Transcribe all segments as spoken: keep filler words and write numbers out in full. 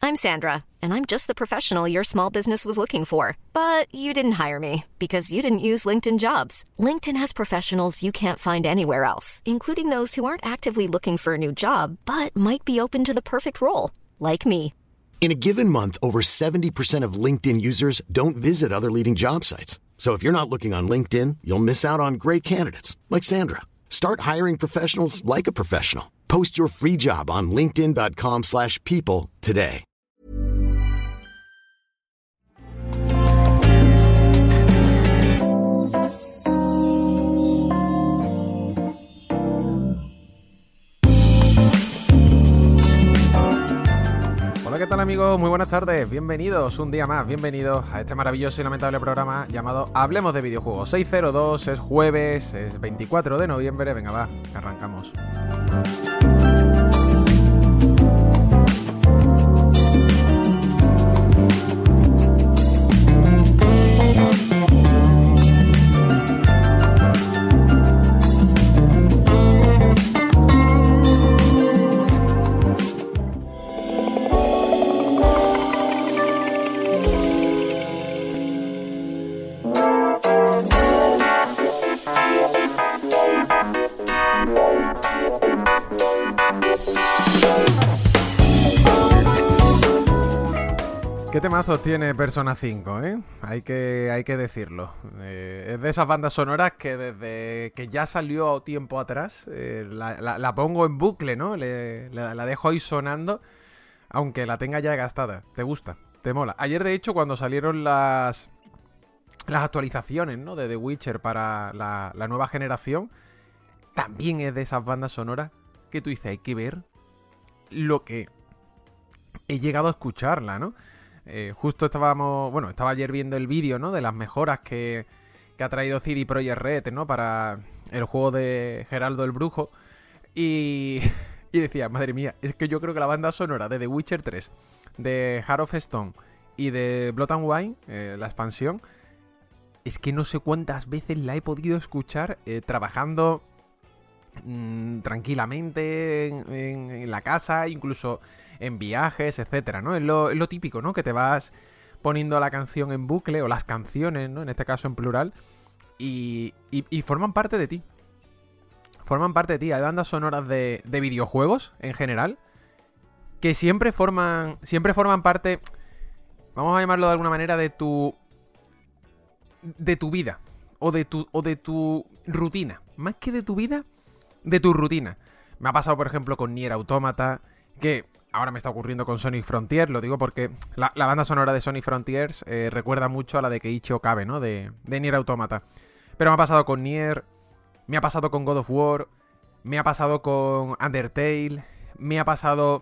I'm Sandra, and I'm just the professional your small business was looking for. But you didn't hire me because you didn't use LinkedIn Jobs. LinkedIn has professionals you can't find anywhere else, including those who aren't actively looking for a new job, but might be open to the perfect role, like me. In a given month, over seventy percent of LinkedIn users don't visit other leading job sites. So if you're not looking on LinkedIn, you'll miss out on great candidates like Sandra. Start hiring professionals like a professional. Post your free job on linkedin dot com slash people today. Hola, ¿qué tal amigos? Muy buenas tardes, bienvenidos un día más, bienvenidos a este maravilloso y lamentable programa llamado Hablemos de Videojuegos. seis cero dos, es jueves, es veinticuatro de noviembre, venga va, arrancamos. ¿Qué temazos tiene Persona cinco, eh? Hay que, hay que decirlo. Eh, es de esas bandas sonoras que desde que ya salió tiempo atrás, eh, la, la, la pongo en bucle, ¿no? Le, la, la dejo ahí sonando, aunque la tenga ya gastada. ¿Te gusta? ¿Te mola? Ayer, de hecho, cuando salieron las, las actualizaciones, ¿no? De The Witcher para la, la nueva generación, también es de esas bandas sonoras que tú dices, hay que ver lo que he llegado a escucharla, ¿no? Eh, justo estábamos, bueno, estaba ayer viendo el vídeo, ¿no? De las mejoras que, que ha traído C D Projekt Red, ¿no? Para el juego de Geraldo el Brujo. Y, y decía, madre mía, es que yo creo que la banda sonora de The Witcher tres, de Heart of Stone y de Blood and Wine, eh, la expansión, es que no sé cuántas veces la he podido escuchar eh, trabajando mmm, tranquilamente en, en, en la casa, incluso en viajes, etcétera, ¿no? Es lo, es lo típico, ¿no? Que te vas poniendo la canción en bucle, o las canciones, ¿no? En este caso en plural, y, y, y forman parte de ti. Forman parte de ti. Hay bandas sonoras de, de videojuegos, en general, que siempre forman, siempre forman parte, vamos a llamarlo de alguna manera, de tu, de tu vida, o de tu, o de tu rutina. Más que de tu vida, de tu rutina. Me ha pasado, por ejemplo, con Nier Automata, que ahora me está ocurriendo con Sonic Frontier, lo digo porque la, la banda sonora de Sonic Frontiers eh, recuerda mucho a la de Keiichi Okabe, ¿no? De, de Nier Automata. Pero me ha pasado con Nier, me ha pasado con God of War, me ha pasado con Undertale, me ha pasado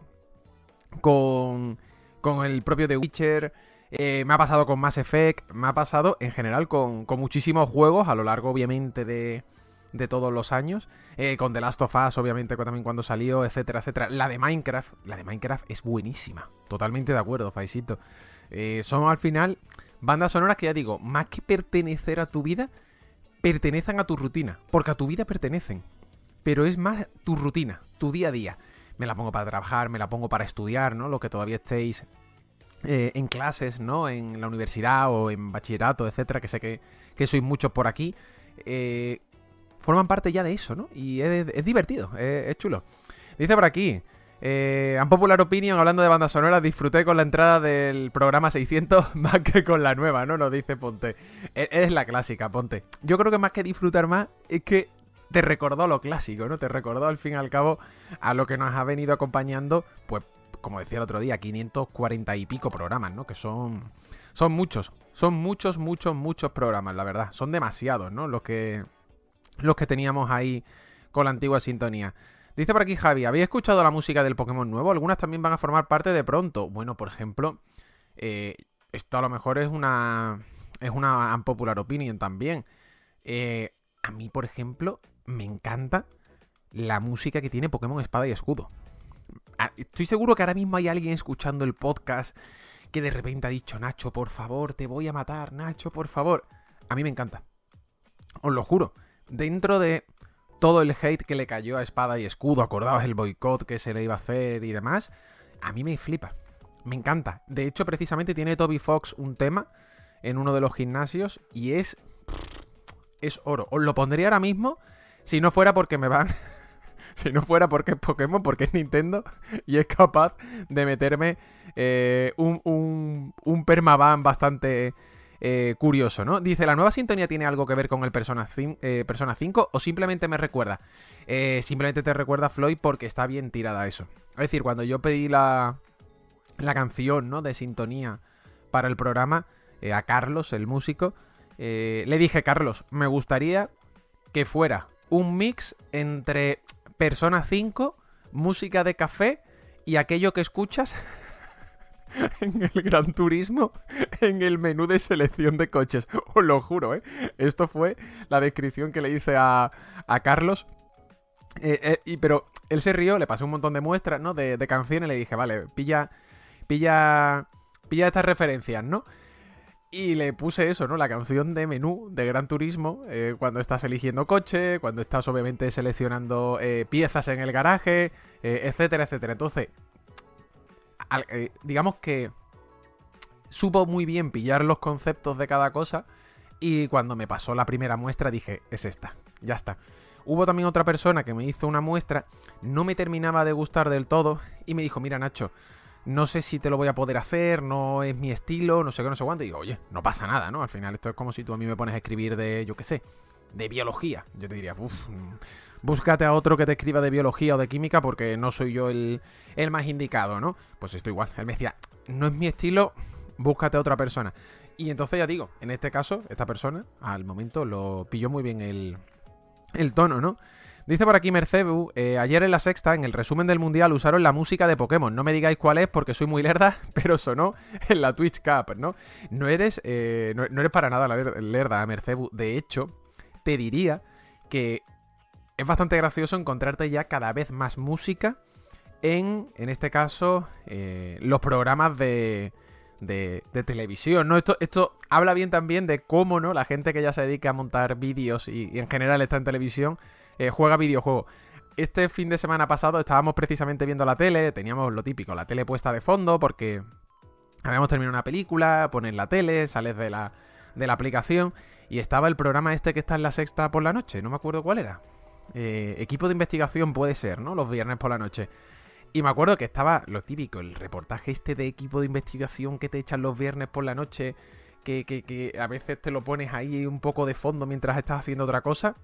con, con el propio The Witcher, eh, me ha pasado con Mass Effect, me ha pasado en general con, con muchísimos juegos a lo largo, obviamente, de... de todos los años, eh, con The Last of Us, obviamente, también cuando salió, etcétera, etcétera. La de Minecraft, la de Minecraft es buenísima, totalmente de acuerdo, Faisito. Eh, son al final bandas sonoras que, ya digo, más que pertenecer a tu vida, pertenecen a tu rutina, porque a tu vida pertenecen, pero es más tu rutina, tu día a día. Me la pongo para trabajar, me la pongo para estudiar, ¿no? Los que todavía estéis eh, en clases, ¿no? En la universidad o en bachillerato, etcétera, que sé que, que sois muchos por aquí. Eh... forman parte ya de eso, ¿no? Y es, es divertido, es, es chulo. Dice por aquí, eh, Unpopular Opinion, hablando de bandas sonoras, disfruté con la entrada del programa seiscientos más que con la nueva, ¿no? Nos dice Ponte. Es, es la clásica, Ponte. Yo creo que más que disfrutar más, es que te recordó lo clásico, ¿no? Te recordó, al fin y al cabo, a lo que nos ha venido acompañando, pues, como decía el otro día, quinientos cuarenta y pico programas, ¿no? Que son, son muchos, son muchos, muchos, muchos programas, la verdad. Son demasiados, ¿no? Los que... los que teníamos ahí con la antigua sintonía. Dice por aquí Javi, ¿habéis escuchado la música del Pokémon nuevo? Algunas también van a formar parte de pronto. Bueno, por ejemplo, eh, esto a lo mejor es una es una unpopular opinion también. Eh, a mí, por ejemplo, me encanta la música que tiene Pokémon Espada y Escudo. Estoy seguro que ahora mismo hay alguien escuchando el podcast que de repente ha dicho, Nacho, por favor, te voy a matar, Nacho, por favor. A mí me encanta. Os lo juro. Dentro de todo el hate que le cayó a Espada y Escudo, acordaos el boicot que se le iba a hacer y demás, a mí me flipa. Me encanta. De hecho, precisamente tiene Toby Fox un tema en uno de los gimnasios y es... es oro. Os lo pondría ahora mismo si no fuera porque me van... si no fuera porque es Pokémon, porque es Nintendo y es capaz de meterme eh, un, un, un permaban bastante eh, curioso, ¿no? Dice, ¿la nueva sintonía tiene algo que ver con el Persona, eh, Persona cinco o simplemente me recuerda? Eh, simplemente te recuerda, Floyd, porque está bien tirada eso. Es decir, cuando yo pedí la, la canción, ¿no?, de sintonía para el programa, eh, a Carlos, el músico, eh, le dije, Carlos, me gustaría que fuera un mix entre Persona cinco, música de café y aquello que escuchas en el Gran Turismo en el menú de selección de coches. Os lo juro, ¿eh? Esto fue la descripción que le hice a, a Carlos. Eh, eh, y, pero él se rió, le pasé un montón de muestras, ¿no?, de, de canciones y le dije, vale, pilla, pilla, pilla estas referencias, ¿no? Y le puse eso, ¿no? La canción de menú de Gran Turismo, eh, cuando estás eligiendo coche, cuando estás obviamente seleccionando eh, piezas en el garaje, eh, etcétera, etcétera. Entonces, al, eh, digamos que supo muy bien pillar los conceptos de cada cosa y cuando me pasó la primera muestra dije, es esta, ya está. Hubo también otra persona que me hizo una muestra, no me terminaba de gustar del todo y me dijo, mira, Nacho, no sé si te lo voy a poder hacer, no es mi estilo, no sé qué, no sé cuánto. Y digo, oye, no pasa nada, ¿no? Al final esto es como si tú a mí me pones a escribir de, yo qué sé, de biología. Yo te diría, uff, búscate a otro que te escriba de biología o de química porque no soy yo el, el más indicado, ¿no? Pues esto igual. Él me decía, no es mi estilo, búscate a otra persona. Y entonces ya digo, en este caso, esta persona, al momento, lo pilló muy bien el, el tono, ¿no? Dice por aquí Mercebu, eh, ayer en La Sexta, en el resumen del Mundial, usaron la música de Pokémon. No me digáis cuál es porque soy muy lerda, pero sonó en la Twitch Cup, ¿no? No eres, eh, no, no eres para nada la lerda, Mercebu. De hecho, te diría que es bastante gracioso encontrarte ya cada vez más música en, en este caso, eh, los programas de... De, de televisión, ¿no? Esto, esto habla bien también de cómo, ¿no?, la gente que ya se dedica a montar vídeos y, y en general está en televisión, eh, juega videojuegos. Este fin de semana pasado estábamos precisamente viendo la tele, teníamos lo típico, la tele puesta de fondo porque habíamos terminado una película, pones la tele, sales de la, de la aplicación y estaba el programa este que está en La Sexta por la noche, no me acuerdo cuál era. Eh, equipo de investigación puede ser, ¿no? Los viernes por la noche. Y me acuerdo que estaba lo típico, el reportaje este de equipo de investigación que te echan los viernes por la noche, que, que, que a veces te lo pones ahí un poco de fondo mientras estás haciendo otra cosa.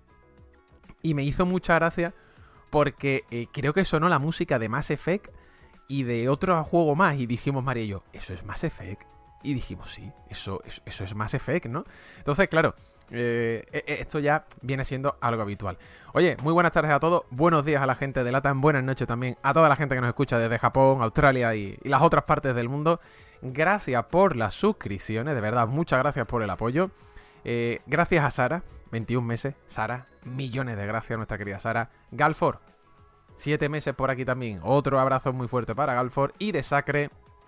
Y me hizo mucha gracia porque eh, creo que sonó la música de Mass Effect y de otro juego más. Y dijimos, María y yo, ¿eso es Mass Effect? Y dijimos, sí, eso, eso, eso es Mass Effect, ¿no? Entonces, claro... Eh, esto ya viene siendo algo habitual. Oye, muy buenas tardes a todos. Buenos días a la gente de LATAM. Buenas noches también a toda la gente que nos escucha desde Japón, Australia y, y las otras partes del mundo. Gracias por las suscripciones. De verdad, muchas gracias por el apoyo. eh, Gracias a Sara, veintiún meses. Sara, millones de gracias a nuestra querida Sara. Galfor, siete meses por aquí también. Otro abrazo muy fuerte para Galfor. Y de Sacre,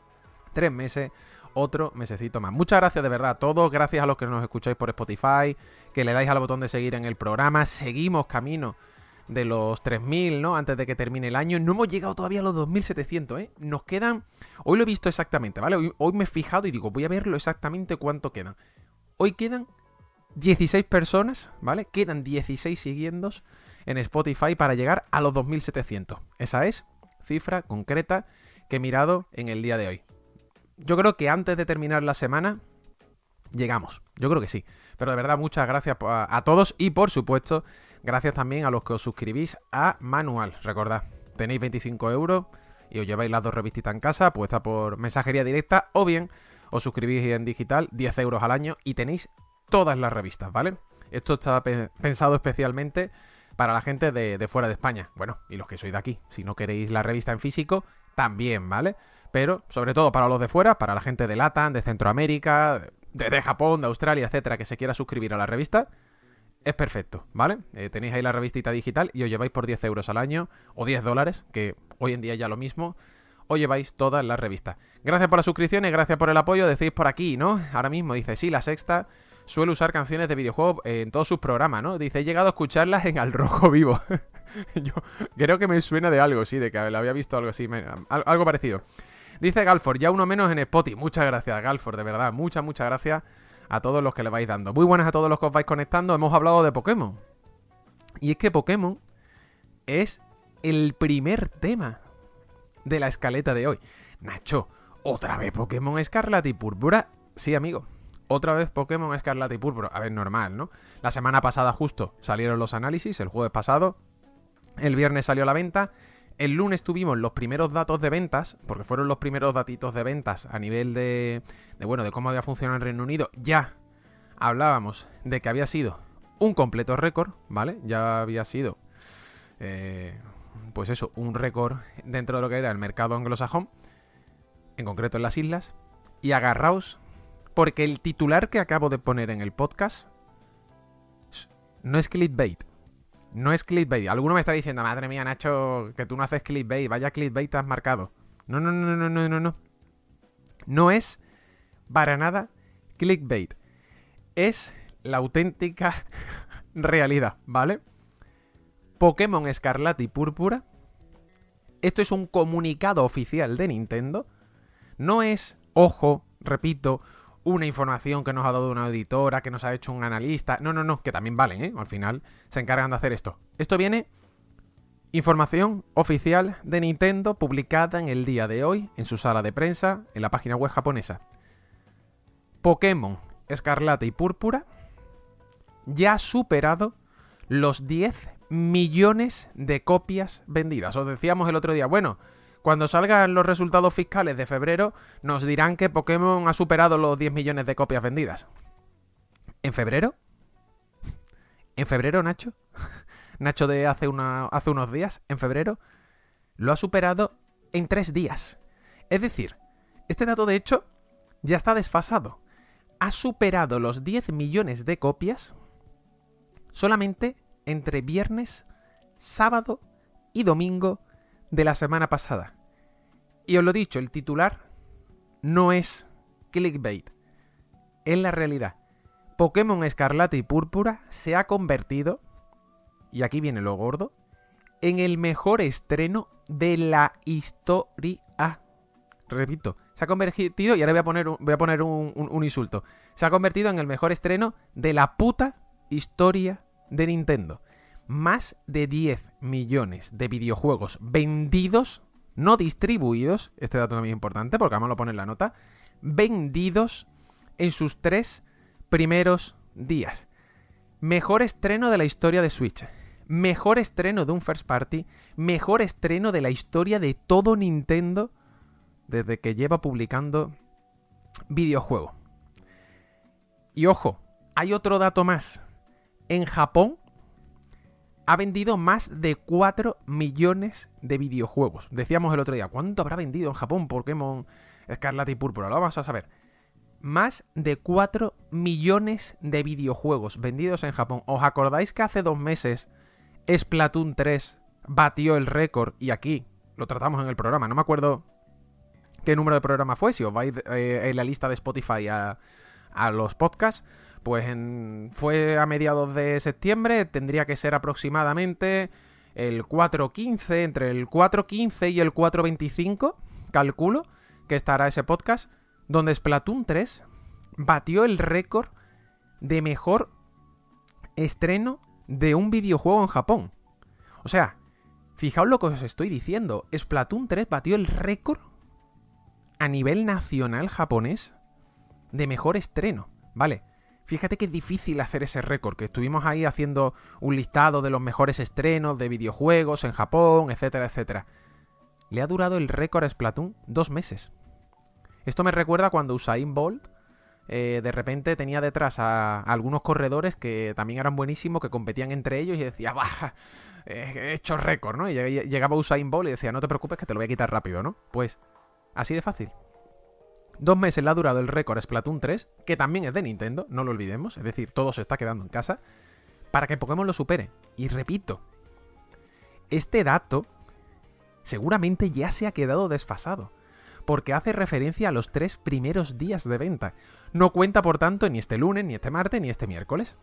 tres meses. Otro mesecito más. Muchas gracias de verdad a todos. Gracias a los que nos escucháis por Spotify, que le dais al botón de seguir en el programa. Seguimos camino de los tres mil, ¿no? Antes de que termine el año. No hemos llegado todavía a los dos mil setecientos, ¿eh? Nos quedan... Hoy lo he visto exactamente, ¿vale? Hoy, hoy me he fijado y digo, voy a verlo exactamente cuánto quedan. Hoy quedan dieciséis personas, ¿vale? Quedan dieciséis siguiendos en Spotify para llegar a los dos mil setecientos. Esa es cifra concreta que he mirado en el día de hoy. Yo creo que antes de terminar la semana llegamos, yo creo que sí. Pero de verdad, muchas gracias a, a todos y por supuesto, gracias también a los que os suscribís a Manual. Recordad, tenéis veinticinco euros y os lleváis las dos revistitas en casa, puesta por mensajería directa, o bien os suscribís en digital, diez euros al año y tenéis todas las revistas, ¿vale? Esto está pe- pensado especialmente para la gente de, de fuera de España. Bueno, y los que sois de aquí, si no queréis la revista en físico, también, ¿vale? Pero, sobre todo para los de fuera, para la gente de LATAM, de Centroamérica, de, de Japón, de Australia, etcétera, que se quiera suscribir a la revista, es perfecto, ¿vale? Eh, tenéis ahí la revistita digital y os lleváis por diez euros al año, o diez dólares, que hoy en día ya lo mismo, os lleváis todas las revistas. Gracias por las suscripciones, gracias por el apoyo. Decís por aquí, ¿no? Ahora mismo dice, sí, La Sexta suele usar canciones de videojuegos en todos sus programas, ¿no? Dice, he llegado a escucharlas en Al Rojo Vivo. Yo creo que me suena de algo, sí, de que lo había visto algo así, me, algo parecido. Dice Galford, ya uno menos en Spotify. Muchas gracias, Galford, de verdad. Muchas, muchas gracias a todos los que le vais dando. Muy buenas a todos los que os vais conectando. Hemos hablado de Pokémon. Y es que Pokémon es el primer tema de la escaleta de hoy. Nacho, ¿otra vez Pokémon Escarlata y Púrpura? Sí, amigo. Otra vez Pokémon Escarlata y Púrpura. A ver, normal, ¿no? La semana pasada justo salieron los análisis, el jueves pasado. El viernes salió a la venta. El lunes tuvimos los primeros datos de ventas, porque fueron los primeros datitos de ventas a nivel de, de, bueno, de cómo había funcionado en Reino Unido. Ya hablábamos de que había sido un completo récord, ¿vale? Ya había sido, eh, pues eso, un récord dentro de lo que era el mercado anglosajón, en concreto en las islas. Y agarraos, porque el titular que acabo de poner en el podcast no es clickbait. No es clickbait. Alguno me está diciendo, madre mía, Nacho, que tú no haces clickbait. Vaya clickbait te has marcado. No, no, no, no, no, no, no. No es para nada clickbait. Es la auténtica realidad, ¿vale? Pokémon Escarlata y Púrpura. Esto es un comunicado oficial de Nintendo. No es, ojo, repito, una información que nos ha dado una editora, que nos ha hecho un analista. No, no, no, que también valen, ¿eh? Al final se encargan de hacer esto. Esto viene información oficial de Nintendo publicada en el día de hoy en su sala de prensa en la página web japonesa. Pokémon Escarlata y Púrpura ya ha superado los diez millones de copias vendidas. Os decíamos el otro día, bueno, cuando salgan los resultados fiscales de febrero, nos dirán que Pokémon ha superado los diez millones de copias vendidas. ¿En febrero? ¿En febrero, Nacho? Nacho de hace, una, hace unos días, en febrero, lo ha superado en tres días. Es decir, este dato de hecho ya está desfasado. Ha superado los diez millones de copias solamente entre viernes, sábado y domingo de la semana pasada. Y os lo he dicho, el titular no es clickbait, es la realidad. Pokémon Escarlata y Púrpura se ha convertido, y aquí viene lo gordo, en el mejor estreno de la historia. Repito, se ha convertido, y ahora voy a poner un, voy a poner un, un, un insulto, se ha convertido en el mejor estreno de la puta historia de Nintendo. Más de diez millones de videojuegos vendidos, no distribuidos, este dato también es importante porque vamos a poner en la nota, vendidos en sus tres primeros días. Mejor estreno de la historia de Switch, mejor estreno de un first party, mejor estreno de la historia de todo Nintendo desde que lleva publicando videojuegos. Y ojo, hay otro dato más. En Japón ha vendido más de cuatro millones de videojuegos. Decíamos el otro día, ¿cuánto habrá vendido en Japón Pokémon Escarlata y Púrpura? Lo vamos a saber. Más de cuatro millones de videojuegos vendidos en Japón. ¿Os acordáis que hace dos meses Splatoon tres batió el récord? Y aquí lo tratamos en el programa. No me acuerdo qué número de programa fue. Si os vais eh, en la lista de Spotify a, a los podcasts, pues en, fue a mediados de septiembre, tendría que ser aproximadamente el cuatro quince, entre el cuatro quince y el cuatro veinticinco, calculo que estará ese podcast, donde Splatoon tres batió el récord de mejor estreno de un videojuego en Japón. O sea, fijaos lo que os estoy diciendo, Splatoon tres batió el récord a nivel nacional japonés de mejor estreno, ¿vale? Fíjate que es difícil hacer ese récord, que estuvimos ahí haciendo un listado de los mejores estrenos de videojuegos en Japón, etcétera, etcétera. Le ha durado el récord a Splatoon dos meses. Esto me recuerda cuando Usain Bolt eh, de repente tenía detrás a, a algunos corredores que también eran buenísimos, que competían entre ellos y decía, bah, he hecho récord, ¿no? Y llegaba Usain Bolt y decía, no te preocupes que te lo voy a quitar rápido, ¿no? Pues así de fácil. Dos meses le ha durado el récord Splatoon tres, que también es de Nintendo, no lo olvidemos, es decir, todo se está quedando en casa, para que Pokémon lo supere. Y repito, este dato seguramente ya se ha quedado desfasado, porque hace referencia a los tres primeros días de venta. No cuenta, por tanto, ni este lunes, ni este martes, ni este miércoles.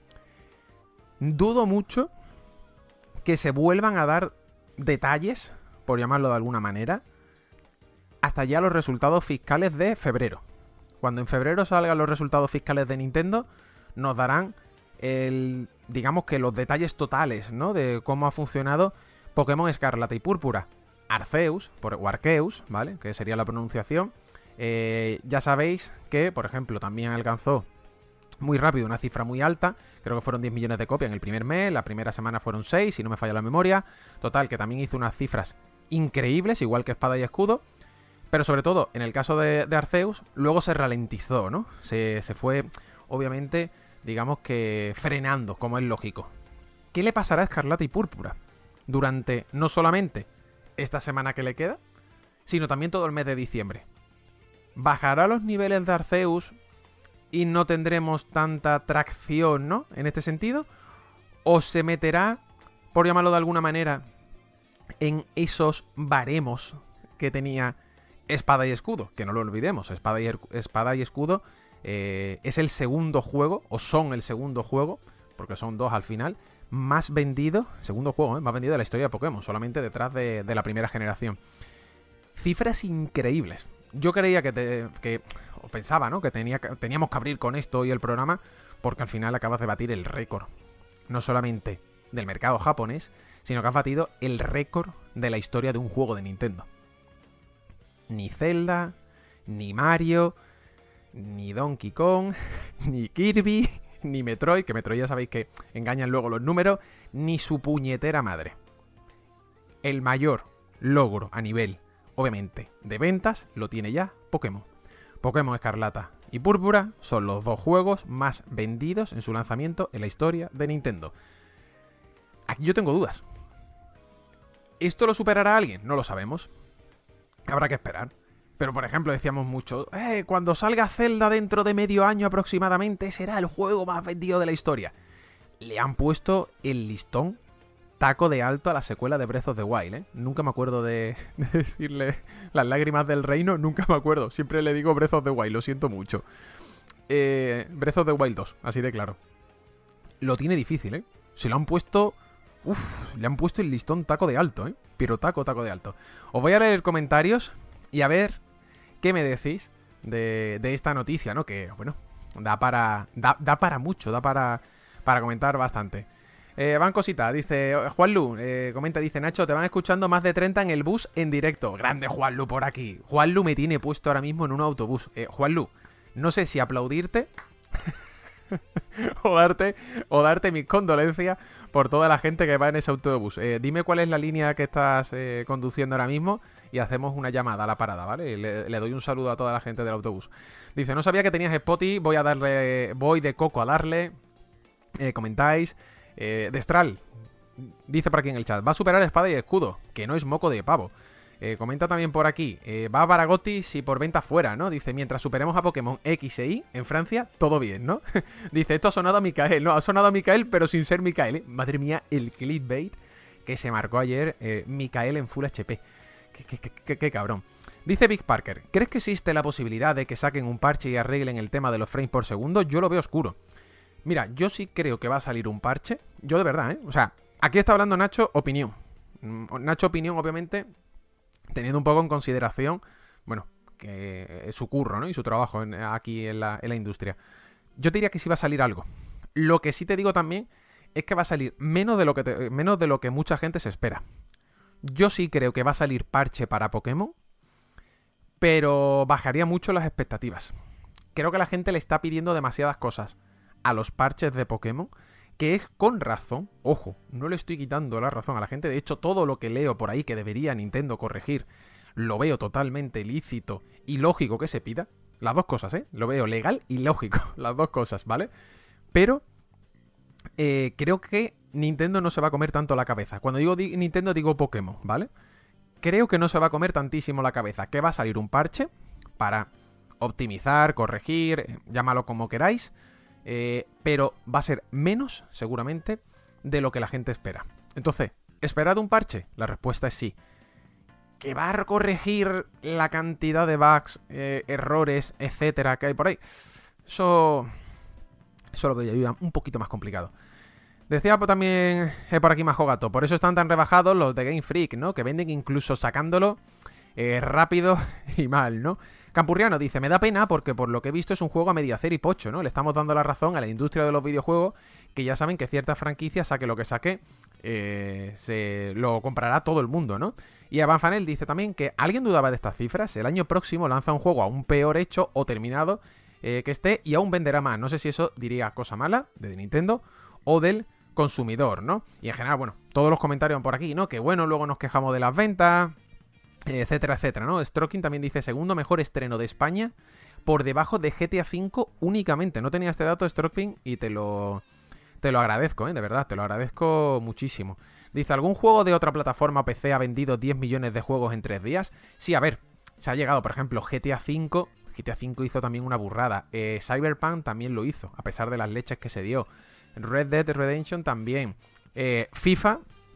Dudo mucho que se vuelvan a dar detalles, por llamarlo de alguna manera, hasta ya los resultados fiscales de febrero. Cuando en febrero salgan los resultados fiscales de Nintendo, nos darán el, digamos que los detalles totales, ¿no? De cómo ha funcionado Pokémon Escarlata y Púrpura. Arceus, por, o Arceus, ¿vale? Que sería la pronunciación. Eh, ya sabéis que, por ejemplo, también alcanzó muy rápido una cifra muy alta. Creo que fueron diez millones de copias en el primer mes. La primera semana fueron seis, si no me falla la memoria. Total, que también hizo unas cifras increíbles, igual que Espada y Escudo. Pero sobre todo, en el caso de, de Arceus, luego se ralentizó, ¿no? Se, se fue, obviamente, digamos que frenando, como es lógico. ¿Qué le pasará a Escarlata y Púrpura? Durante no solamente esta semana que le queda, sino también todo el mes de diciembre. ¿Bajará los niveles de Arceus y no tendremos tanta tracción, ¿no? En este sentido. ¿O se meterá, por llamarlo de alguna manera, en esos baremos que tenía Espada y Escudo? Que no lo olvidemos, Espada y, Espada y Escudo eh, es el segundo juego, o son el segundo juego, porque son dos al final, más vendido, segundo juego, ¿eh? más vendido de la historia de Pokémon, solamente detrás de, de la primera generación. Cifras increíbles. Yo creía que, te, que o pensaba, ¿no? Que tenía, teníamos que abrir con esto hoy el programa, porque al final acabas de batir el récord, no solamente del mercado japonés, sino que has batido el récord de la historia de un juego de Nintendo. Ni Zelda, ni Mario, ni Donkey Kong, ni Kirby, ni Metroid, que Metroid ya sabéis que engañan luego los números, ni su puñetera madre. El mayor logro a nivel, obviamente, de ventas lo tiene ya Pokémon. Pokémon Escarlata y Púrpura son los dos juegos más vendidos en su lanzamiento en la historia de Nintendo. Aquí yo tengo dudas. ¿Esto lo superará alguien? No lo sabemos. Habrá que esperar. Pero, por ejemplo, decíamos mucho, eh, cuando salga Zelda dentro de medio año aproximadamente, será el juego más vendido de la historia. Le han puesto el listón taco de alto a la secuela de Breath of the Wild, ¿eh? Nunca me acuerdo de, de decirle las lágrimas del reino, nunca me acuerdo. Siempre le digo Breath of the Wild, lo siento mucho. Eh, Breath of the Wild dos, así de claro. Lo tiene difícil, ¿eh? Se lo han puesto... Uf, le han puesto el listón taco de alto, ¿eh? Pero taco, taco de alto. Os voy a leer comentarios y a ver qué me decís de, de esta noticia, ¿no? Que, bueno, da para da, da para mucho, da para, para comentar bastante. Eh, van cositas, dice Juanlu, eh, comenta, dice Nacho, te van escuchando más de treinta en el bus en directo. Grande Juanlu por aquí. Juanlu me tiene puesto ahora mismo en un autobús. Eh, Juanlu, no sé si aplaudirte... o darte o darte mis condolencias por toda la gente que va en ese autobús. Eh, dime cuál es la línea que estás eh, conduciendo ahora mismo y hacemos una llamada a la parada, ¿vale? Le, le doy un saludo a toda la gente del autobús. Dice, no sabía que tenías Spotify, voy a darle, voy de coco a darle. Eh, comentáis. Eh, Destral dice por aquí en el chat, va a superar Espada y Escudo, que no es moco de pavo. Eh, comenta también por aquí, eh, va para Gotis y por venta fuera, ¿no? Dice, mientras superemos a Pokémon X e Y en Francia, todo bien, ¿no? Dice, esto ha sonado a Micael. No, ha sonado a Micael, pero sin ser Micael, ¿eh? Madre mía, el clickbait que se marcó ayer eh, Micael en Full H P. Qué, qué, qué, qué, qué cabrón. Dice Big Parker, ¿crees que existe la posibilidad de que saquen un parche y arreglen el tema de los frames por segundo? Yo lo veo oscuro. Mira, yo sí creo que va a salir un parche. Yo de verdad, ¿eh? O sea, aquí está hablando Nacho opinión. Nacho opinión, obviamente... teniendo un poco en consideración, bueno, que es su curro, ¿no? Y su trabajo en, aquí en la, en la industria. Yo te diría que sí va a salir algo. Lo que sí te digo también es que va a salir menos de lo que, te, menos de lo que mucha gente se espera. Yo sí creo que va a salir parche para Pokémon, pero bajaría mucho las expectativas. Creo que la gente le está pidiendo demasiadas cosas a los parches de Pokémon, que es con razón. Ojo, no le estoy quitando la razón a la gente. De hecho, todo lo que leo por ahí que debería Nintendo corregir, lo veo totalmente lícito y lógico que se pida. Las dos cosas, ¿eh? Lo veo legal y lógico. Las dos cosas, ¿vale? Pero eh, creo que Nintendo no se va a comer tanto la cabeza. Cuando digo di- Nintendo, digo Pokémon, ¿vale? Creo que no se va a comer tantísimo la cabeza. Que va a salir un parche para optimizar, corregir, llámalo como queráis. Eh, pero va a ser menos, seguramente, de lo que la gente espera. Entonces, ¿esperad un parche? La respuesta es sí. ¿Que va a corregir la cantidad de bugs, eh, errores, etcétera, que hay por ahí? Eso... Eso lo veo yo un poquito más complicado. Decía también eh, por aquí Majo Gato, por eso están tan rebajados los de Game Freak, ¿no? Que venden incluso sacándolo eh, rápido y mal, ¿no? Campurriano dice, me da pena porque por lo que he visto es un juego a medio hacer y pocho, ¿no? Le estamos dando la razón a la industria de los videojuegos, que ya saben que ciertas franquicias, saque lo que saque, eh, se lo comprará todo el mundo, ¿no? Y Avan Fanel dice también que alguien dudaba de estas cifras, el año próximo lanza un juego aún peor hecho o terminado eh, que esté y aún venderá más. No sé si eso diría cosa mala de Nintendo o del consumidor, ¿no? Y en general, bueno, todos los comentarios por aquí, ¿no? Que bueno, luego nos quejamos de las ventas, etcétera, etcétera, ¿no? Stroking también dice, segundo mejor estreno de España, por debajo de G T A cinco únicamente. No tenía este dato, Stroking, y te lo, te lo agradezco, ¿eh? De verdad, te lo agradezco muchísimo. Dice, ¿algún juego de otra plataforma P C ha vendido diez millones de juegos en tres días? Sí, a ver, se ha llegado, por ejemplo, G T A cinco. G T A cinco hizo también una burrada. Eh, Cyberpunk también lo hizo, a pesar de las leches que se dio. Red Dead Redemption también. Eh, FIFA...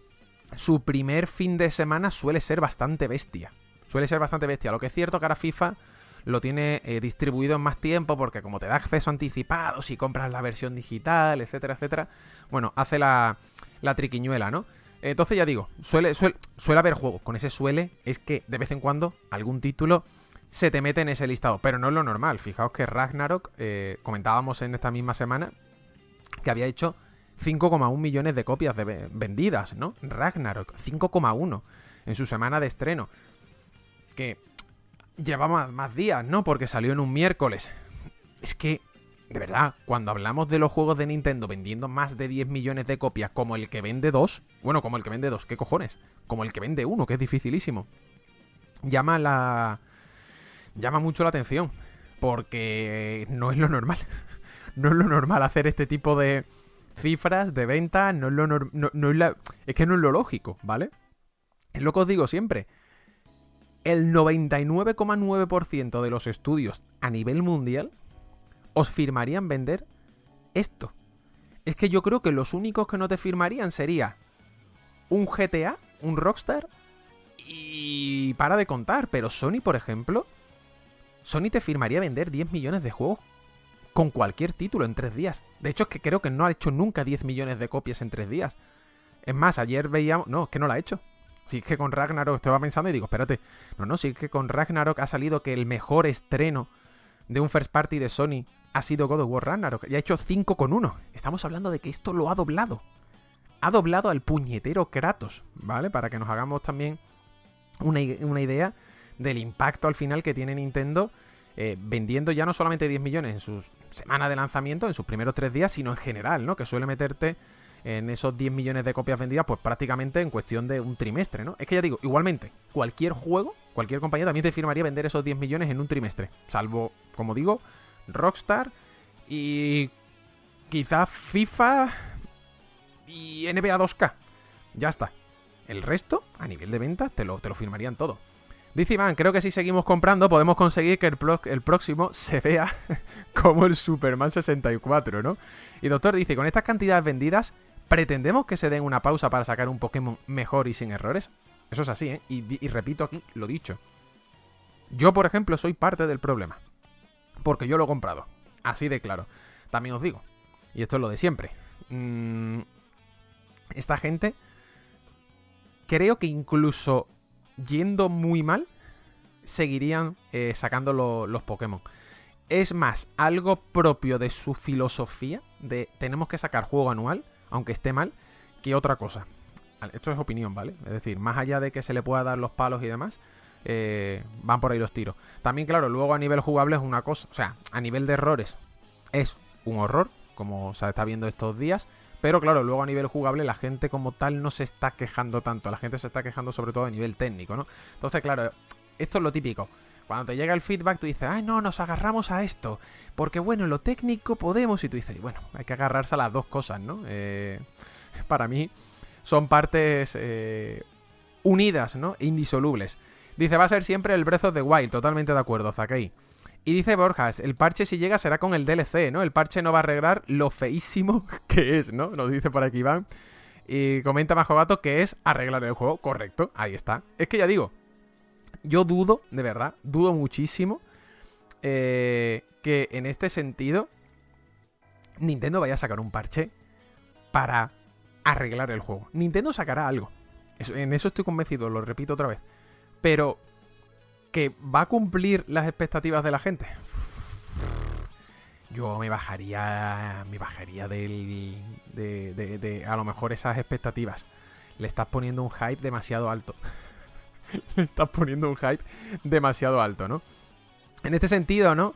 Su primer fin de semana suele ser bastante bestia. Suele ser bastante bestia. Lo que es cierto que ahora FIFA lo tiene eh, distribuido en más tiempo porque como te da acceso anticipado, si compras la versión digital, etcétera, etcétera, bueno, hace la, la triquiñuela, ¿no? Entonces ya digo, suele, suele, suele haber juegos. Con ese suele es que de vez en cuando algún título se te mete en ese listado. Pero no es lo normal. Fijaos que Ragnarok, eh, comentábamos en esta misma semana, que había hecho cinco coma uno millones de copias de vendidas, ¿no? Ragnarok, cinco coma uno en su semana de estreno. Que lleva más, más días, ¿no? Porque salió en un miércoles. Es que, de verdad, cuando hablamos de los juegos de Nintendo vendiendo más de diez millones de copias, como el que vende dos, bueno, como el que vende dos, ¿qué cojones? Como el que vende uno, que es dificilísimo. Llama la... Llama mucho la atención, porque no es lo normal. No es lo normal hacer este tipo de cifras de ventas, no es lo no, no, no es, la, es que no es lo lógico, ¿vale? Es lo que os digo siempre. El noventa y nueve coma nueve por ciento de los estudios a nivel mundial os firmarían vender esto. Es que yo creo que los únicos que no te firmarían sería un G T A, un Rockstar y para de contar. Pero Sony, por ejemplo, Sony te firmaría vender diez millones de juegos con cualquier título en tres días. De hecho, es que creo que no ha hecho nunca diez millones de copias en tres días. Es más, ayer veíamos... No, es que no la ha hecho. Si es que con Ragnarok estaba pensando y digo, espérate. No, no, si es que con Ragnarok ha salido que el mejor estreno de un first party de Sony ha sido God of War Ragnarok. Y ha hecho cinco coma uno. Estamos hablando de que esto lo ha doblado. Ha doblado al puñetero Kratos, ¿vale? Para que nos hagamos también una, una idea del impacto al final que tiene Nintendo... Eh, vendiendo ya no solamente diez millones en su semana de lanzamiento, en sus primeros tres días, sino en general, ¿no? Que suele meterte en esos diez millones de copias vendidas, pues prácticamente en cuestión de un trimestre, ¿no? Es que ya digo, igualmente, cualquier juego, cualquier compañía también te firmaría vender esos diez millones en un trimestre. Salvo, como digo, Rockstar y quizás FIFA y N B A dos K. Ya está. El resto, a nivel de ventas, te lo, te lo firmarían todo. Dice Iván, creo que si seguimos comprando podemos conseguir que el, pro- el próximo se vea como el Superman sesenta y cuatro, ¿no? Y Doctor dice, con estas cantidades vendidas, ¿pretendemos que se den una pausa para sacar un Pokémon mejor y sin errores? Eso es así, ¿eh? Y, y repito aquí lo dicho. Yo, por ejemplo, soy parte del problema. Porque yo lo he comprado. Así de claro. También os digo, y esto es lo de siempre, mmm, esta gente, creo que incluso... yendo muy mal, seguirían eh, sacando lo, los Pokémon. Es más, algo propio de su filosofía de tenemos que sacar juego anual, aunque esté mal, que otra cosa. Esto es opinión, ¿vale? Es decir, más allá de que se le pueda dar los palos y demás, eh, van por ahí los tiros. También, claro, luego a nivel jugable es una cosa, o sea, a nivel de errores es un horror, como se está viendo estos días. Pero claro, luego a nivel jugable la gente como tal no se está quejando tanto. La gente se está quejando sobre todo a nivel técnico, ¿no? Entonces, claro, esto es lo típico. Cuando te llega el feedback tú dices, ay, no, nos agarramos a esto. Porque bueno, en lo técnico podemos. Y tú dices, bueno, hay que agarrarse a las dos cosas, ¿no? Eh, para mí son partes eh, unidas, ¿no? Indisolubles. Dice, va a ser siempre el Breath of the Wild. Totalmente de acuerdo, Zakei. Y dice Borjas, el parche si llega será con el D L C, ¿no? El parche no va a arreglar lo feísimo que es, ¿no? Nos dice por aquí Iván. Y comenta Majogato que es arreglar el juego. Correcto, ahí está. Es que ya digo, yo dudo, de verdad, dudo muchísimo eh, que en este sentido Nintendo vaya a sacar un parche para arreglar el juego. Nintendo sacará algo. Eso, en eso estoy convencido, lo repito otra vez. Pero ¿Que va a cumplir las expectativas de la gente? Yo me bajaría, me bajaría del, de, de, de, a lo mejor esas expectativas. Le estás poniendo un hype demasiado alto. Le estás poniendo un hype demasiado alto, ¿no? En este sentido, ¿no?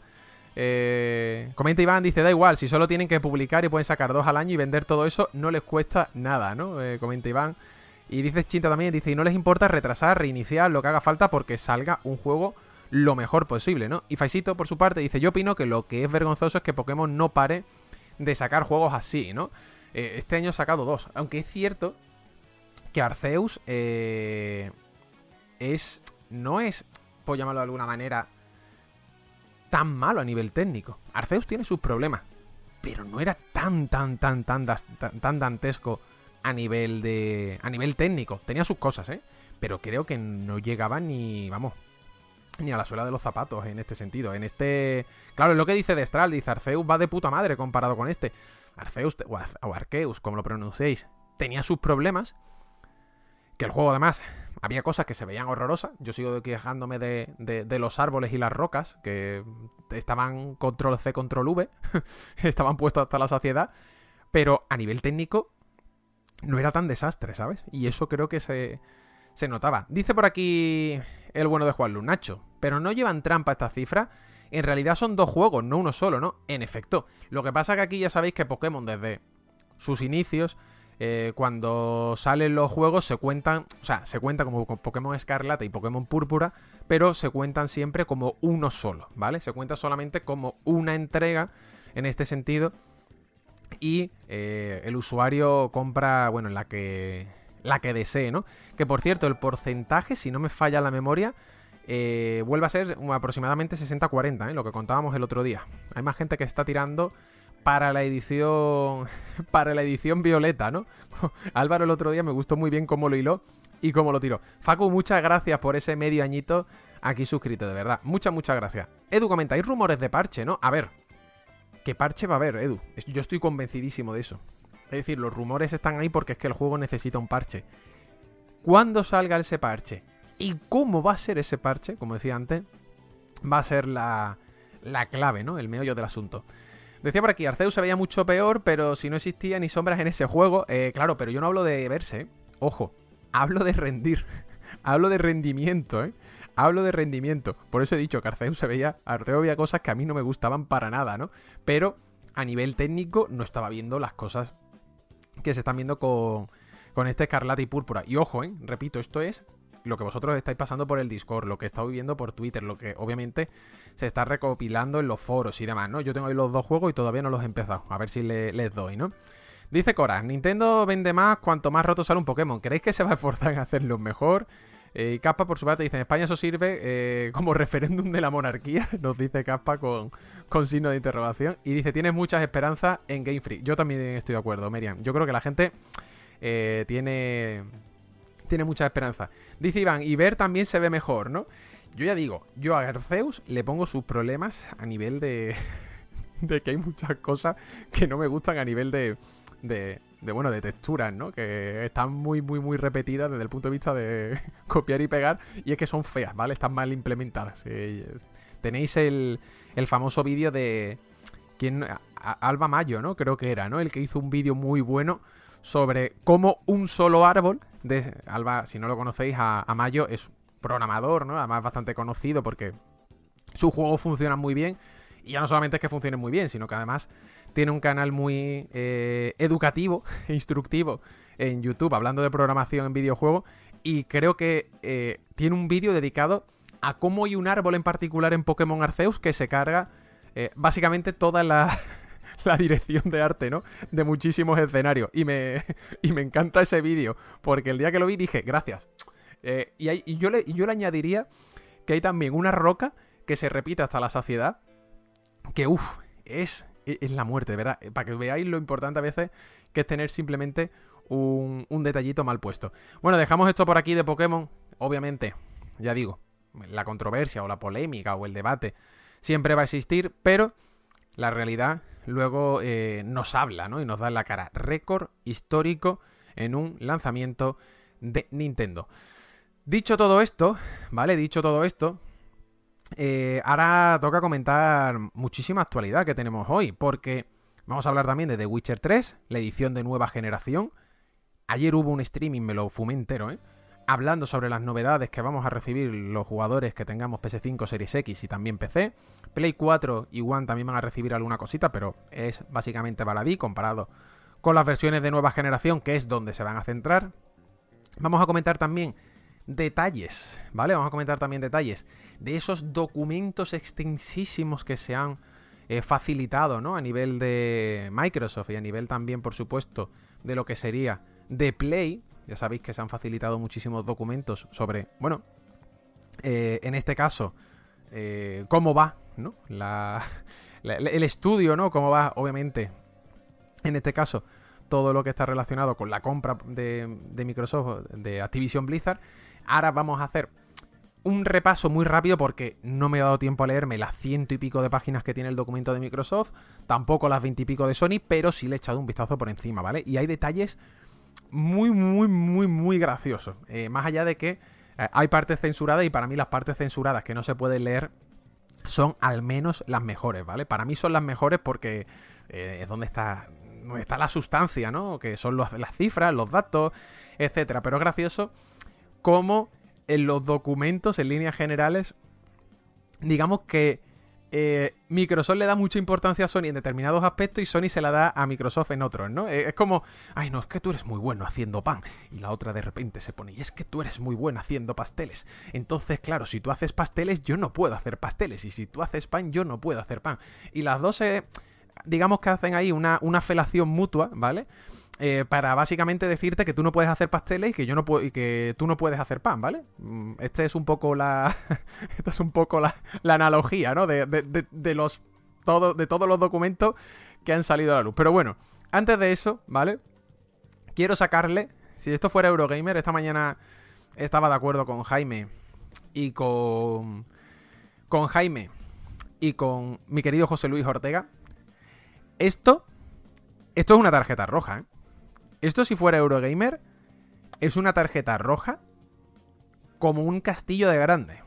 Eh, comenta Iván, dice, da igual, si solo tienen que publicar y pueden sacar dos al año y vender todo eso, no les cuesta nada, ¿no? Eh, comenta Iván. Y dice Chinta también, dice, y no les importa retrasar, reiniciar, lo que haga falta porque salga un juego lo mejor posible, ¿no? Y Faisito, por su parte, dice, yo opino que lo que es vergonzoso es que Pokémon no pare de sacar juegos así, ¿no? Eh, este año ha sacado dos, aunque es cierto que Arceus eh, es, no es, por llamarlo de alguna manera, tan malo a nivel técnico. Arceus tiene sus problemas, pero no era tan, tan, tan, tan, tan, tan dantesco a nivel de, a nivel técnico. Tenía sus cosas, ¿eh? Pero creo que no llegaba ni, vamos, ni a la suela de los zapatos en este sentido. En este, claro, es lo que dice Destral, dice Arceus va de puta madre comparado con este. Arceus, o, Ar o Arceus, como lo pronunciéis, tenía sus problemas. Que el juego, además, había cosas que se veían horrorosas. Yo sigo quejándome de, de, de los árboles y las rocas, que estaban control C, control V, estaban puestos hasta la saciedad. Pero a nivel técnico no era tan desastre, ¿sabes? Y eso creo que se, se notaba. Dice por aquí el bueno de Juan Lunacho, pero no llevan trampa estas cifras. En realidad son dos juegos, no uno solo, ¿no? En efecto. Lo que pasa es que aquí ya sabéis que Pokémon desde sus inicios, eh, cuando salen los juegos se cuentan, o sea, se cuenta como Pokémon Escarlata y Pokémon Púrpura, pero se cuentan siempre como uno solo, ¿vale? Se cuenta solamente como una entrega en este sentido. Y eh, el usuario compra, bueno, la que la que desee, ¿no? Que por cierto, el porcentaje, si no me falla la memoria, eh, vuelve a ser aproximadamente sesenta cuarenta, ¿eh? Lo que contábamos el otro día. Hay más gente que está tirando para la edición para la edición violeta, ¿no? Álvaro el otro día me gustó muy bien cómo lo hiló y cómo lo tiró. Facu, muchas gracias por ese medio añito aquí suscrito, de verdad. Muchas, muchas gracias. Edu comenta, hay rumores de parche, ¿no? A ver, ¿qué parche va a haber, Edu? Yo estoy convencidísimo de eso. Es decir, los rumores están ahí porque es que el juego necesita un parche. ¿Cuándo salga ese parche? ¿Y cómo va a ser ese parche? Como decía antes, va a ser la, la clave, ¿no? El meollo del asunto. Decía por aquí, Arceus se veía mucho peor, pero si no existía ni sombras en ese juego... Eh, claro, pero yo no hablo de verse, ¿eh? Ojo, hablo de rendir. Hablo de rendimiento, ¿eh? Hablo de rendimiento. Por eso he dicho que Arceus se veía... Arceus veía cosas que a mí no me gustaban para nada, ¿no? Pero a nivel técnico no estaba viendo las cosas que se están viendo con, con este Escarlata y Púrpura. Y ojo, ¿eh? Repito, esto es lo que vosotros estáis pasando por el Discord, lo que estáis viviendo por Twitter, lo que obviamente se está recopilando en los foros y demás, ¿no? Yo tengo ahí los dos juegos y todavía no los he empezado. A ver si le, les doy, ¿no? Dice Cora, Nintendo vende más cuanto más roto sale un Pokémon. ¿Creéis que se va a esforzar en hacerlo mejor? Eh, y Kappa, por su parte, dice, en España eso sirve eh, como referéndum de la monarquía. Nos dice Kappa con, con signo de interrogación. Y dice, tienes muchas esperanzas en Game Freak. Yo también estoy de acuerdo, Merian. Yo creo que la gente eh, tiene... Tiene mucha esperanza. Dice Iván, y Ver también se ve mejor, ¿no? Yo ya digo, yo a Arceus le pongo sus problemas a nivel de... de que hay muchas cosas que no me gustan a nivel de... de, de bueno, de texturas, ¿no? Que están muy, muy, muy repetidas desde el punto de vista de copiar y pegar. Y es que son feas, ¿vale? Están mal implementadas. Eh, tenéis el, el famoso vídeo de... ¿Quién? Alba Mayo, ¿no? Creo que era, ¿no? El que hizo un vídeo muy bueno sobre cómo un solo árbol de Alba, si no lo conocéis, a, a Mayo es programador, ¿no? Además bastante conocido porque sus juegos funcionan muy bien. Y ya no solamente es que funcionen muy bien, sino que además tiene un canal muy eh, educativo e instructivo en YouTube, hablando de programación en videojuegos. Y creo que eh, tiene un vídeo dedicado a cómo hay un árbol en particular en Pokémon Arceus que se carga eh, básicamente toda la... la dirección de arte, ¿no? De muchísimos escenarios. Y me, y me encanta ese vídeo, porque el día que lo vi dije, gracias. Eh, y, hay, y, yo le, y yo le añadiría que hay también una roca que se repite hasta la saciedad, que uff, es, es la muerte, de verdad. Para que veáis lo importante a veces que es tener simplemente un, un detallito mal puesto. Bueno, dejamos esto por aquí de Pokémon. Obviamente, ya digo, la controversia o la polémica o el debate siempre va a existir, pero la realidad luego eh, nos habla, ¿no? Y nos da en la cara. Récord histórico en un lanzamiento de Nintendo. Dicho todo esto, ¿vale? Dicho todo esto, Eh, ahora toca comentar muchísima actualidad que tenemos hoy, porque vamos a hablar también de The Witcher tres, la edición de nueva generación. Ayer hubo un streaming, me lo fumé entero, ¿eh? Hablando sobre las novedades que vamos a recibir los jugadores que tengamos P S cinco, Series X y también P C. Play cuatro y One también van a recibir alguna cosita, pero es básicamente baladí comparado con las versiones de nueva generación, que es donde se van a centrar. Vamos a comentar también detalles, ¿vale? Vamos a comentar también detalles de esos documentos extensísimos que se han eh, facilitado, ¿no? A nivel de Microsoft y a nivel también, por supuesto, de lo que sería de Play. Ya sabéis que se han facilitado muchísimos documentos sobre, bueno, eh, en este caso, eh, cómo va, ¿no? La, la, el estudio, ¿no? Cómo va, obviamente, en este caso, todo lo que está relacionado con la compra de, de Microsoft, de Activision Blizzard. Ahora vamos a hacer un repaso muy rápido porque no me he dado tiempo a leerme las ciento y pico de páginas que tiene el documento de Microsoft, tampoco las veinte y pico de Sony, pero sí le he echado un vistazo por encima, ¿vale? Y hay detalles muy, muy, muy, muy graciosos. Eh, más allá de que eh, hay partes censuradas y para mí las partes censuradas que no se pueden leer son al menos las mejores, ¿vale? Para mí son las mejores porque eh, es donde está, donde está la sustancia, ¿no? Que son los, las cifras, los datos, etcétera. Pero es gracioso cómo en los documentos, en líneas generales, digamos que eh, Microsoft le da mucha importancia a Sony en determinados aspectos y Sony se la da a Microsoft en otros, ¿no? Es como, ay, no, es que tú eres muy bueno haciendo pan. Y la otra de repente se pone, y es que tú eres muy bueno haciendo pasteles. Entonces, claro, si tú haces pasteles, yo no puedo hacer pasteles. Y si tú haces pan, yo no puedo hacer pan. Y las dos, eh, digamos que hacen ahí una, una felación mutua, ¿vale? Eh, para básicamente decirte que tú no puedes hacer pasteles y que yo no puedo y que tú no puedes hacer pan, ¿vale? Este es un poco la esta es un poco la, la analogía, ¿no? De, de, de, de los todo, de todos los documentos que han salido a la luz. Pero bueno, antes de eso, ¿vale? Quiero sacarle, si esto fuera Eurogamer, esta mañana estaba de acuerdo con Jaime y con con Jaime y con mi querido José Luis Ortega. Esto esto es una tarjeta roja, ¿eh? Esto, si fuera Eurogamer, es una tarjeta roja como un castillo de grande.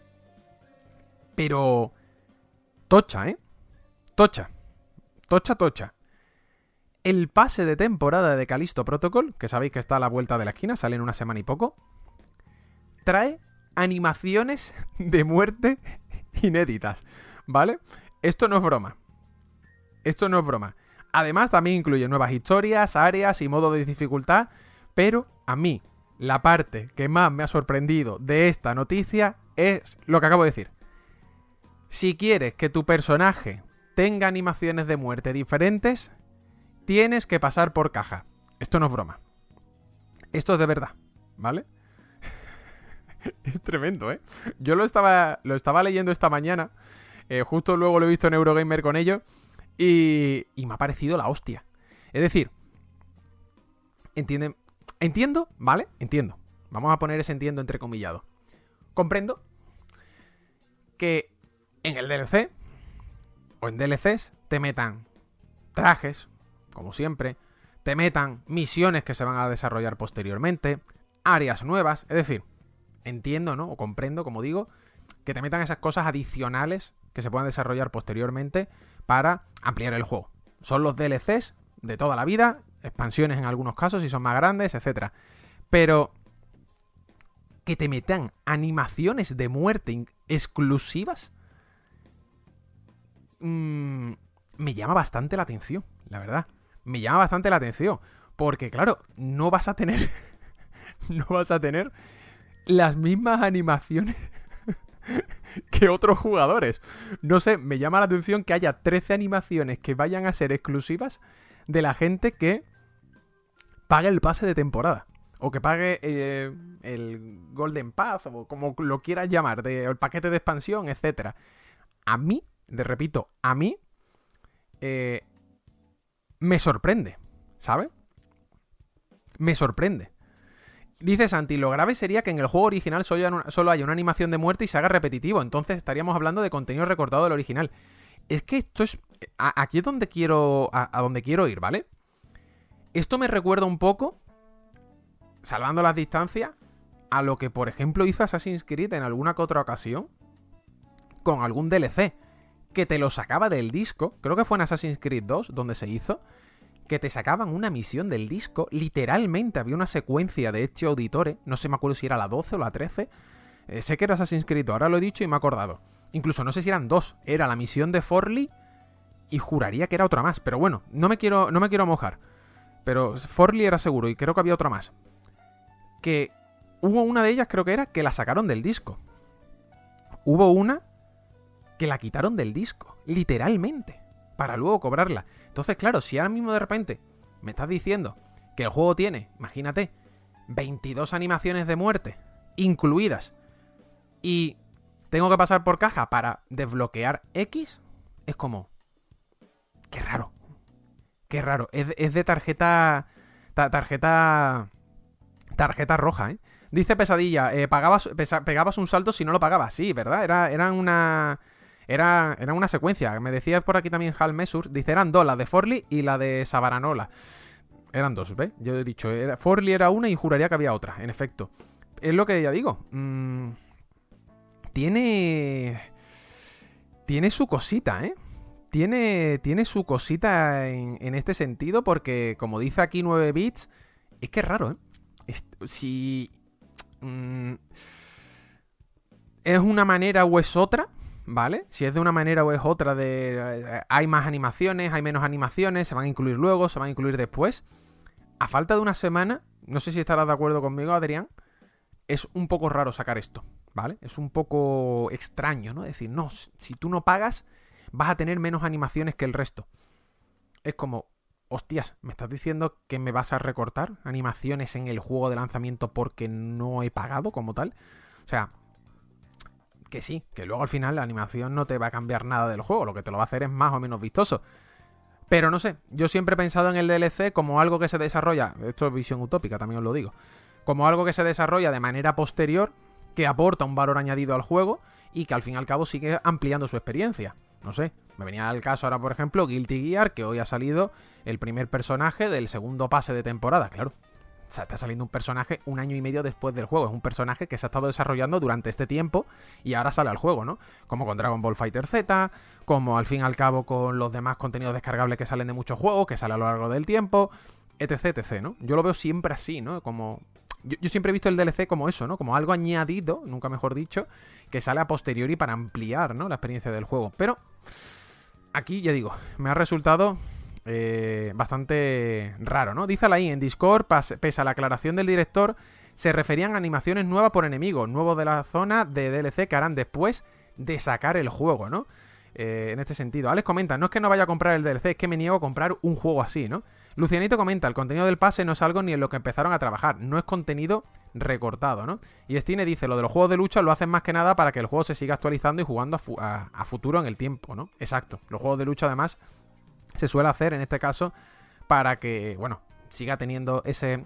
Pero tocha, ¿eh? Tocha. Tocha, tocha. El pase de temporada de Callisto Protocol, que sabéis que está a la vuelta de la esquina, sale en una semana y poco, trae animaciones de muerte inéditas, ¿vale? Esto no es broma. Esto no es broma. Además, también incluye nuevas historias, áreas y modo de dificultad, pero a mí, la parte que más me ha sorprendido de esta noticia es lo que acabo de decir. Si quieres que tu personaje tenga animaciones de muerte diferentes, tienes que pasar por caja. Esto no es broma. Esto es de verdad, ¿vale? Es tremendo, ¿eh? Yo lo estaba, lo estaba leyendo esta mañana, eh, justo luego lo he visto en Eurogamer con ellos, Y, y me ha parecido la hostia. Es decir, entienden, entiendo, ¿vale? Entiendo. Vamos a poner ese entiendo entrecomillado. Comprendo que en el D L C o en D L Cs te metan trajes, como siempre, te metan misiones que se van a desarrollar posteriormente, áreas nuevas. Es decir, entiendo, ¿no? O comprendo, como digo, que te metan esas cosas adicionales que se puedan desarrollar posteriormente para ampliar el juego. Son los D L Cs de toda la vida, expansiones en algunos casos si son más grandes, etcétera. Pero que te metan animaciones de muerte exclusivas mmm, me llama bastante la atención, la verdad. Me llama bastante la atención. Porque, claro, no vas a tener no vas a tener las mismas animaciones que otros jugadores. No sé, me llama la atención que haya trece animaciones que vayan a ser exclusivas de la gente que pague el pase de temporada. O que pague eh, el Golden Pass, o como lo quieras llamar, de, el paquete de expansión, etcétera. A mí, te repito, a mí eh, me sorprende, ¿sabes? Me sorprende. Dice Santi, lo grave sería que en el juego original solo haya una animación de muerte y se haga repetitivo. Entonces estaríamos hablando de contenido recortado del original. Es que esto es... A, aquí es donde quiero... A, a donde quiero ir, ¿vale? Esto me recuerda un poco, salvando las distancias, a lo que, por ejemplo, hizo Assassin's Creed en alguna que otra ocasión con algún D L C que te lo sacaba del disco. Creo que fue en Assassin's Creed dos donde se hizo, que te sacaban una misión del disco. Literalmente había una secuencia de Ezio Auditore, no sé, me acuerdo si era la doce o la trece. Eh, sé que era Assassin's Creed, ahora lo he dicho y me he acordado. Incluso no sé si eran dos, era la misión de Forli y juraría que era otra más. Pero bueno, no me quiero, no me quiero mojar. Pero Forli era seguro y creo que había otra más. Que hubo una de ellas, creo que era, que la sacaron del disco. Hubo una que la quitaron del disco, literalmente, para luego cobrarla. Entonces, claro, si ahora mismo de repente me estás diciendo que el juego tiene, imagínate, veintidós animaciones de muerte incluidas y tengo que pasar por caja para desbloquear X, es como... Qué raro. Qué raro. Es, es de tarjeta... Ta, tarjeta... Tarjeta roja, ¿eh? Dice Pesadilla, eh, pagabas, pesa, pegabas un salto si no lo pagabas. Sí, ¿verdad? Era, era una... Era, era una secuencia. Me decía por aquí también Hal Mesur. Dice, eran dos, la de Forli y la de Savaranola. Eran dos, ¿ves? Yo he dicho, era, Forli era una y juraría que había otra, en efecto. Es lo que ya digo. Mmm, tiene... Tiene su cosita, ¿eh? Tiene, tiene su cosita en, en este sentido porque, como dice aquí nueve bits, es que es raro, ¿eh? Es, si... Mmm, es una manera o es otra... ¿Vale? Si es de una manera o es otra de... Hay más animaciones, hay menos animaciones, se van a incluir luego, se van a incluir después. A falta de una semana, no sé si estarás de acuerdo conmigo, Adrián, es un poco raro sacar esto, ¿vale? Es un poco extraño, ¿no? Decir, no, si tú no pagas, vas a tener menos animaciones que el resto. Es como, hostias, ¿me estás diciendo que me vas a recortar animaciones en el juego de lanzamiento porque no he pagado como tal? O sea... Que sí, que luego al final la animación no te va a cambiar nada del juego, lo que te lo va a hacer es más o menos vistoso. Pero no sé, yo siempre he pensado en el D L C como algo que se desarrolla, esto es visión utópica, también os lo digo, como algo que se desarrolla de manera posterior, que aporta un valor añadido al juego y que al fin y al cabo sigue ampliando su experiencia. No sé, me venía al caso ahora, por ejemplo, Guilty Gear, que hoy ha salido el primer personaje del segundo pase de temporada, claro. O sea, está saliendo un personaje un año y medio después del juego. Es un personaje que se ha estado desarrollando durante este tiempo y ahora sale al juego, ¿no? Como con Dragon Ball Fighter Z, como al fin y al cabo con los demás contenidos descargables que salen de muchos juegos, que salen a lo largo del tiempo, etc, etc, ¿no? Yo lo veo siempre así, ¿no? Como... Yo, yo siempre he visto el D L C como eso, ¿no? Como algo añadido, nunca mejor dicho, que sale a posteriori para ampliar, ¿no? La experiencia del juego. Pero aquí, ya digo, me ha resultado... Eh, bastante raro, ¿no? Dice ahí en Discord, pese a la aclaración del director, se referían a animaciones nuevas por enemigos, nuevos de la zona de D L C que harán después de sacar el juego, ¿no? Eh, en este sentido. Alex comenta, no es que no vaya a comprar el D L C, es que me niego a comprar un juego así, ¿no? Lucianito comenta, el contenido del pase no es algo ni en lo que empezaron a trabajar, no es contenido recortado, ¿no? Y Stine dice, lo de los juegos de lucha lo hacen más que nada para que el juego se siga actualizando y jugando a, fu a, a futuro en el tiempo, ¿no? Exacto, los juegos de lucha además se suele hacer en este caso para que, bueno, siga teniendo ese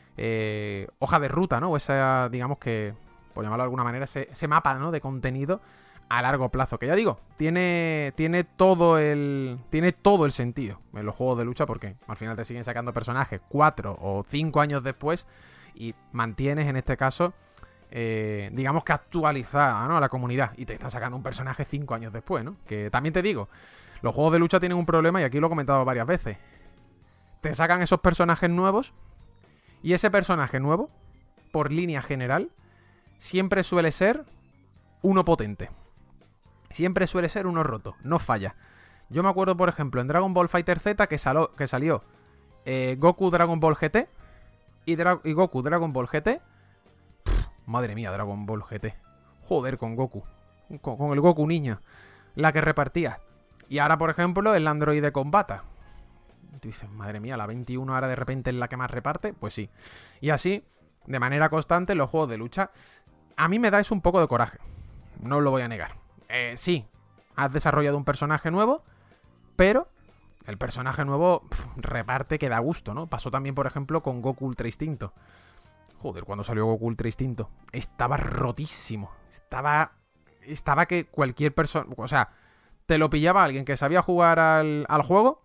eh, hoja de ruta, ¿no? O esa, digamos que, por llamarlo de alguna manera, ese, ese mapa, ¿no? De contenido a largo plazo. Que ya digo, tiene, tiene todo el tiene todo el sentido en los juegos de lucha porque al final te siguen sacando personajes cuatro o cinco años después y mantienes, en este caso, eh, digamos que actualizada, ¿no? La comunidad y te están sacando un personaje cinco años después, ¿no? Que también te digo, los juegos de lucha tienen un problema y aquí lo he comentado varias veces. Te sacan esos personajes nuevos y ese personaje nuevo, por línea general, siempre suele ser uno potente. Siempre suele ser uno roto, no falla. Yo me acuerdo, por ejemplo, en Dragon Ball Fighter Z que, salo, que salió eh, Goku Dragon Ball G T y, Dra y Goku Dragon Ball G T. Pff, madre mía, Dragon Ball G T. Joder, con Goku. Con, con el Goku niña. La que repartía. Y ahora, por ejemplo, el Android de Combata. Tú dices, madre mía, la veintiuno ahora de repente es la que más reparte. Pues sí. Y así, de manera constante, los juegos de lucha. A mí me da eso un poco de coraje. No os lo voy a negar. Eh, sí, has desarrollado un personaje nuevo, pero el personaje nuevo pff, reparte que da gusto, ¿no? Pasó también, por ejemplo, con Goku Ultra Instinto. Joder, cuando salió Goku Ultra Instinto. Estaba rotísimo. Estaba... Estaba que cualquier persona... O sea... Te lo pillaba alguien que sabía jugar al, al juego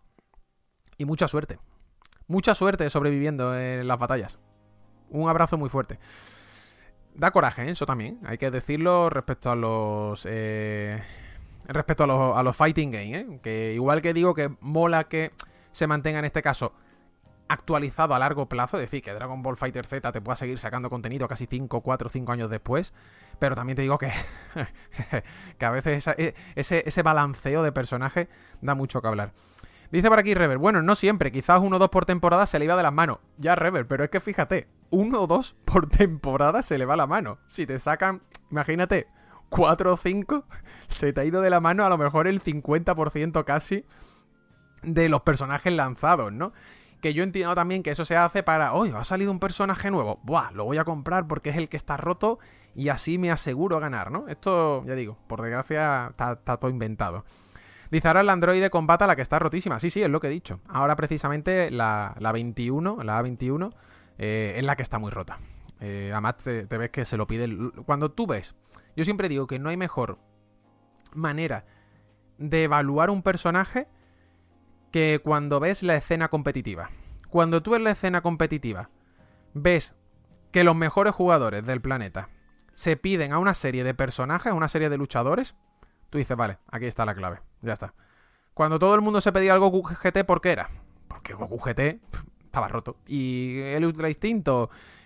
y mucha suerte. Mucha suerte sobreviviendo en las batallas. Un abrazo muy fuerte. Da coraje, ¿eh? Eso también. Hay que decirlo respecto a los... Eh, respecto a los, a los fighting games, ¿eh? Que igual que digo que mola que se mantenga en este caso actualizado a largo plazo, es decir, que Dragon Ball Fighter Z te pueda seguir sacando contenido casi cinco, cuatro, cinco años después, pero también te digo que, que a veces esa, ese, ese balanceo de personajes da mucho que hablar. Dice por aquí Rever, bueno, no siempre, quizás uno o dos por temporada se le iba de las manos. Ya, Rever, pero es que fíjate, uno o dos por temporada se le va la mano. Si te sacan, imagínate, cuatro o cinco, se te ha ido de la mano a lo mejor el cincuenta por ciento casi de los personajes lanzados, ¿no? Que yo entiendo también que eso se hace para, oye, ha salido un personaje nuevo, buah, lo voy a comprar porque es el que está roto y así me aseguro ganar, ¿no? Esto, ya digo, por desgracia está, está todo inventado. Dice, ahora el androide combata la que está rotísima. Sí, sí, es lo que he dicho. Ahora precisamente la, la veintiuno, la A veintiuno, eh, es la que está muy rota. Eh, además te, te ves que se lo pide... El... Cuando tú ves... Yo siempre digo que no hay mejor manera de evaluar un personaje que cuando ves la escena competitiva. Cuando tú ves la escena competitiva, ves que los mejores jugadores del planeta se piden a una serie de personajes, a una serie de luchadores, tú dices, vale, aquí está la clave, ya está. Cuando todo el mundo se pedía al Goku G T, ¿por qué era? Porque Goku G T pff, estaba roto. Y el Ultra Instinto,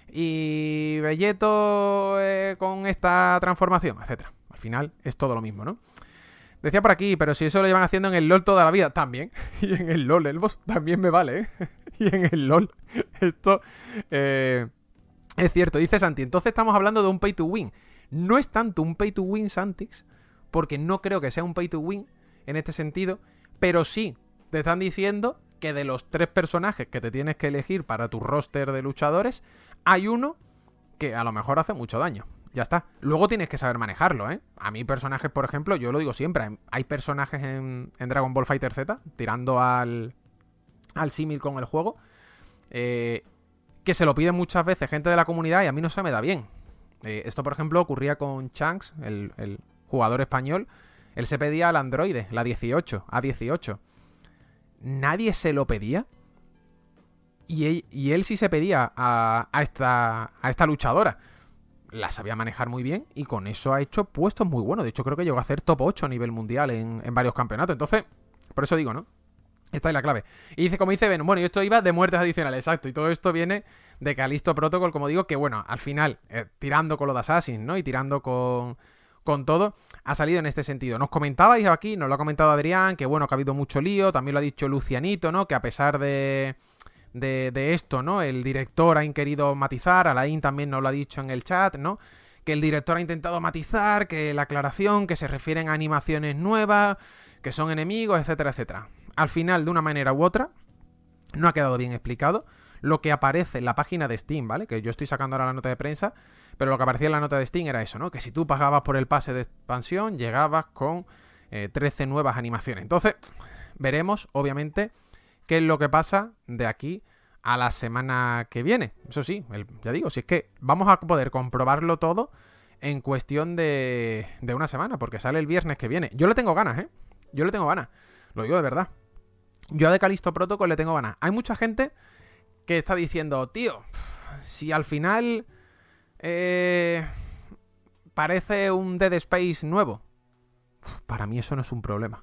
y Belleto eh, con esta transformación, etcétera. Al final es todo lo mismo, ¿no? Decía por aquí, pero si eso lo llevan haciendo en el LoL toda la vida, también. Y en el LoL, el boss también me vale, ¿eh? Y en el LoL, esto eh, es cierto. Dice Santi, entonces estamos hablando de un pay to win. No es tanto un pay to win, Santix, porque no creo que sea un pay to win en este sentido, pero sí te están diciendo que de los tres personajes que te tienes que elegir para tu roster de luchadores, hay uno que a lo mejor hace mucho daño. Ya está. Luego tienes que saber manejarlo, ¿eh? A mí personajes, por ejemplo, yo lo digo siempre, hay personajes en, en Dragon Ball Fighter Z, tirando al, al símil con el juego, eh, que se lo piden muchas veces gente de la comunidad y a mí no se me da bien. Eh, esto, por ejemplo, ocurría con Shanks, el, el jugador español. Él se pedía al androide, la dieciocho, A dieciocho. Nadie se lo pedía. Y él, y él sí se pedía a, a, esta, a esta luchadora. La sabía manejar muy bien y con eso ha hecho puestos muy buenos. De hecho, creo que llegó a hacer top ocho a nivel mundial en, en varios campeonatos. Entonces, por eso digo, ¿no? Esta es la clave. Y dice, como dice Ben, bueno, y esto iba de muertes adicionales, exacto. Y todo esto viene de Callisto Protocol, como digo, que bueno, al final, eh, tirando con lo de Assassin, ¿no? Y tirando con, con todo, ha salido en este sentido. Nos comentabais aquí, nos lo ha comentado Adrián, que bueno, que ha habido mucho lío. También lo ha dicho Lucianito, ¿no? Que a pesar de... De, de esto, ¿no? El director ha querido matizar, Alain también nos lo ha dicho en el chat, ¿no? Que el director ha intentado matizar, que la aclaración, que se refieren a animaciones nuevas, que son enemigos, etcétera, etcétera. Al final, de una manera u otra, no ha quedado bien explicado lo que aparece en la página de Steam, ¿vale? Que yo estoy sacando ahora la nota de prensa, pero lo que aparecía en la nota de Steam era eso, ¿no? Que si tú pagabas por el pase de expansión, llegabas con eh, trece nuevas animaciones. Entonces, veremos, obviamente, qué es lo que pasa de aquí a la semana que viene. Eso sí, el, ya digo, si es que vamos a poder comprobarlo todo en cuestión de, de una semana, porque sale el viernes que viene. Yo le tengo ganas, ¿eh? Yo le tengo ganas. Lo digo de verdad. Yo de Callisto Protocol le tengo ganas. Hay mucha gente que está diciendo, tío, si al final eh, parece un Dead Space nuevo. Para mí eso no es un problema.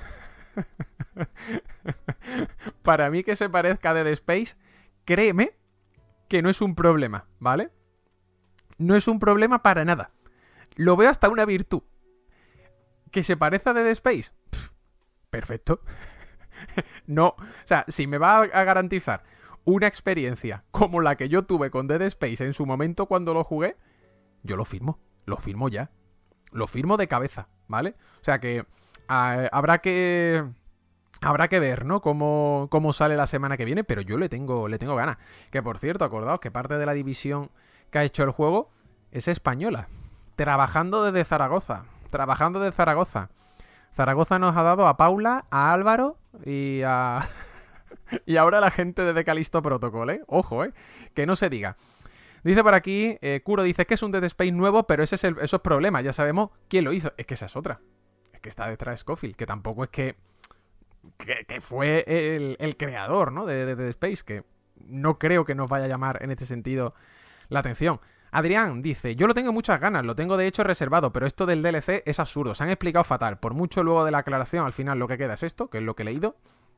Para mí que se parezca a Dead Space, créeme que no es un problema, ¿vale? No es un problema para nada. Lo veo hasta una virtud. ¿Que se parezca a Dead Space? Pff, perfecto. No, o sea, si me va a garantizar una experiencia como la que yo tuve con Dead Space en su momento cuando lo jugué, yo lo firmo, lo firmo ya. Lo firmo de cabeza, ¿vale? O sea que a, habrá que... Habrá que ver, ¿no? Cómo, cómo sale la semana que viene, pero yo le tengo, le tengo ganas. Que por cierto, acordaos que parte de la división que ha hecho el juego es española. Trabajando desde Zaragoza. Trabajando desde Zaragoza. Zaragoza nos ha dado a Paula, a Álvaro y a... y ahora la gente desde Callisto Protocol, ¿eh? Ojo, ¿eh? Que no se diga. Dice por aquí, eh, Kuro dice que es un Dead Space nuevo, pero ese es el, eso es problema. Ya sabemos quién lo hizo. Es que esa es otra. Es que está detrás de Scofield, que tampoco es que... Que, que fue el, el creador, ¿no? De, de, de Dead Space, que no creo que nos vaya a llamar en este sentido la atención. Adrián dice, yo lo tengo muchas ganas, lo tengo de hecho reservado, pero esto del D L C es absurdo, se han explicado fatal, por mucho luego de la aclaración, al final lo que queda es esto, que es lo que he leído,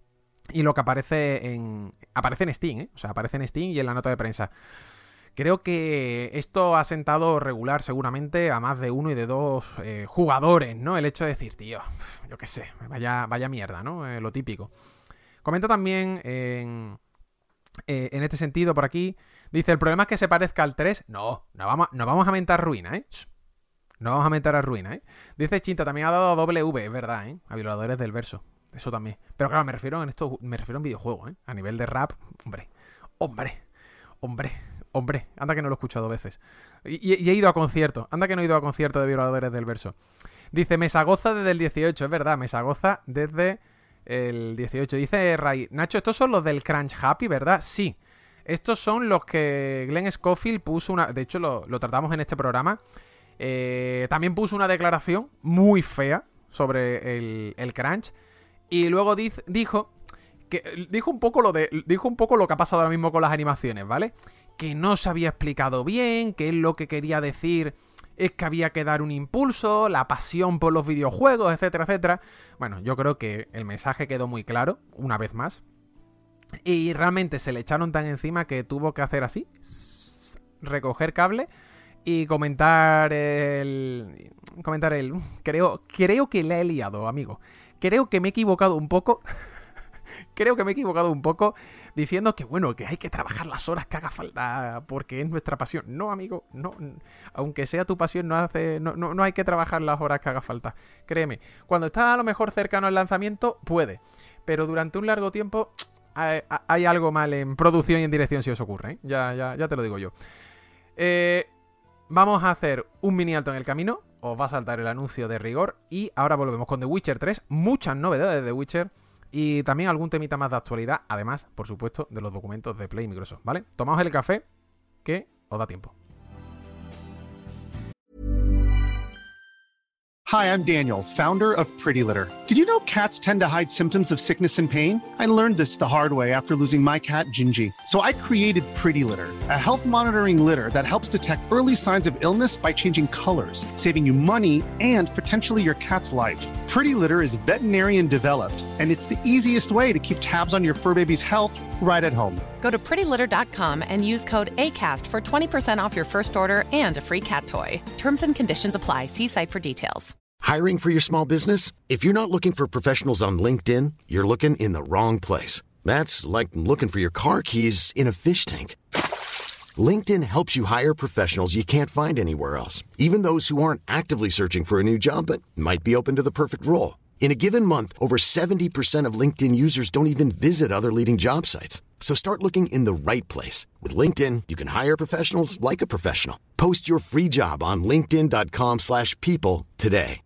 y lo que aparece en aparece en Steam, ¿eh? O sea, aparece en Steam y en la nota de prensa. Creo que esto ha sentado regular seguramente a más de uno y de dos eh, jugadores, ¿no? El hecho de decir, tío, yo qué sé, vaya, vaya mierda, ¿no? Eh, lo típico. Comenta también en... Eh, en este sentido, por aquí, dice, el problema es que se parezca al tres. No, no vamos, no vamos a mentar ruina, ¿eh? No vamos a mentar a ruina, ¿eh? Dice Chinta, también ha dado a W, es verdad, ¿eh? A Violadores del Verso. Eso también. Pero claro, me refiero en esto, me refiero en videojuegos, ¿eh? A nivel de rap, hombre, hombre, hombre, hombre. Anda que no lo he escuchado veces. Y, y, y he ido a conciertos. Anda que no he ido a conciertos de Violadores del Verso. Dice, Mesagoza desde el dieciocho, es verdad, Mesagoza desde... el dieciocho. Dice Ray, Nacho, estos son los del Crunch Happy, ¿verdad? Sí. Estos son los que Glenn Schofield puso una... De hecho, lo, lo tratamos en este programa. Eh, también puso una declaración muy fea sobre el, el Crunch. Y luego diz, dijo... que dijo un poco lo de... Dijo un poco lo que ha pasado ahora mismo con las animaciones, ¿vale? Que no se había explicado bien, que él lo que quería decir... es que había que dar un impulso, la pasión por los videojuegos, etcétera, etcétera. Bueno, yo creo que el mensaje quedó muy claro, una vez más. Y realmente se le echaron tan encima que tuvo que hacer así, recoger cable y comentar el... Comentar el... Creo, creo que le he liado, amigo. Creo que me he equivocado un poco... Creo que me he equivocado un poco diciendo que, bueno, que hay que trabajar las horas que haga falta porque es nuestra pasión. No, amigo, no. Aunque sea tu pasión, no hace, no, no, no hay que trabajar las horas que haga falta. Créeme, cuando estás a lo mejor cercano al lanzamiento, puede. Pero durante un largo tiempo hay, hay algo mal en producción y en dirección si os ocurre, ¿eh? Ya, ya, ya te lo digo yo. Eh, vamos a hacer un mini alto en el camino. Os va a saltar el anuncio de rigor. Y ahora volvemos con The Witcher tres. Muchas novedades de The Witcher. Y también algún temita más de actualidad, además, por supuesto, de los documentos de Play y Microsoft, ¿vale? Tomaos el café, que os da tiempo. Hi, I'm Daniel, founder of Pretty Litter. Did you know cats tend to hide symptoms of sickness and pain? I learned this the hard way after losing my cat, Gingy. So I created Pretty Litter, a health monitoring litter that helps detect early signs of illness by changing colors, saving you money and potentially your cat's life. Pretty Litter is veterinarian developed, and it's the easiest way to keep tabs on your fur baby's health right at home. Go to pretty litter dot com and use code ACAST for twenty percent off your first order and a free cat toy. Terms and conditions apply. See site for details. Hiring for your small business? If you're not looking for professionals on LinkedIn, you're looking in the wrong place. That's like looking for your car keys in a fish tank. LinkedIn helps you hire professionals you can't find anywhere else, even those who aren't actively searching for a new job but might be open to the perfect role. In a given month, over seventy percent of LinkedIn users don't even visit other leading job sites. So start looking in the right place. With LinkedIn, you can hire professionals like a professional. Post your free job on linkedin dot com slash people today.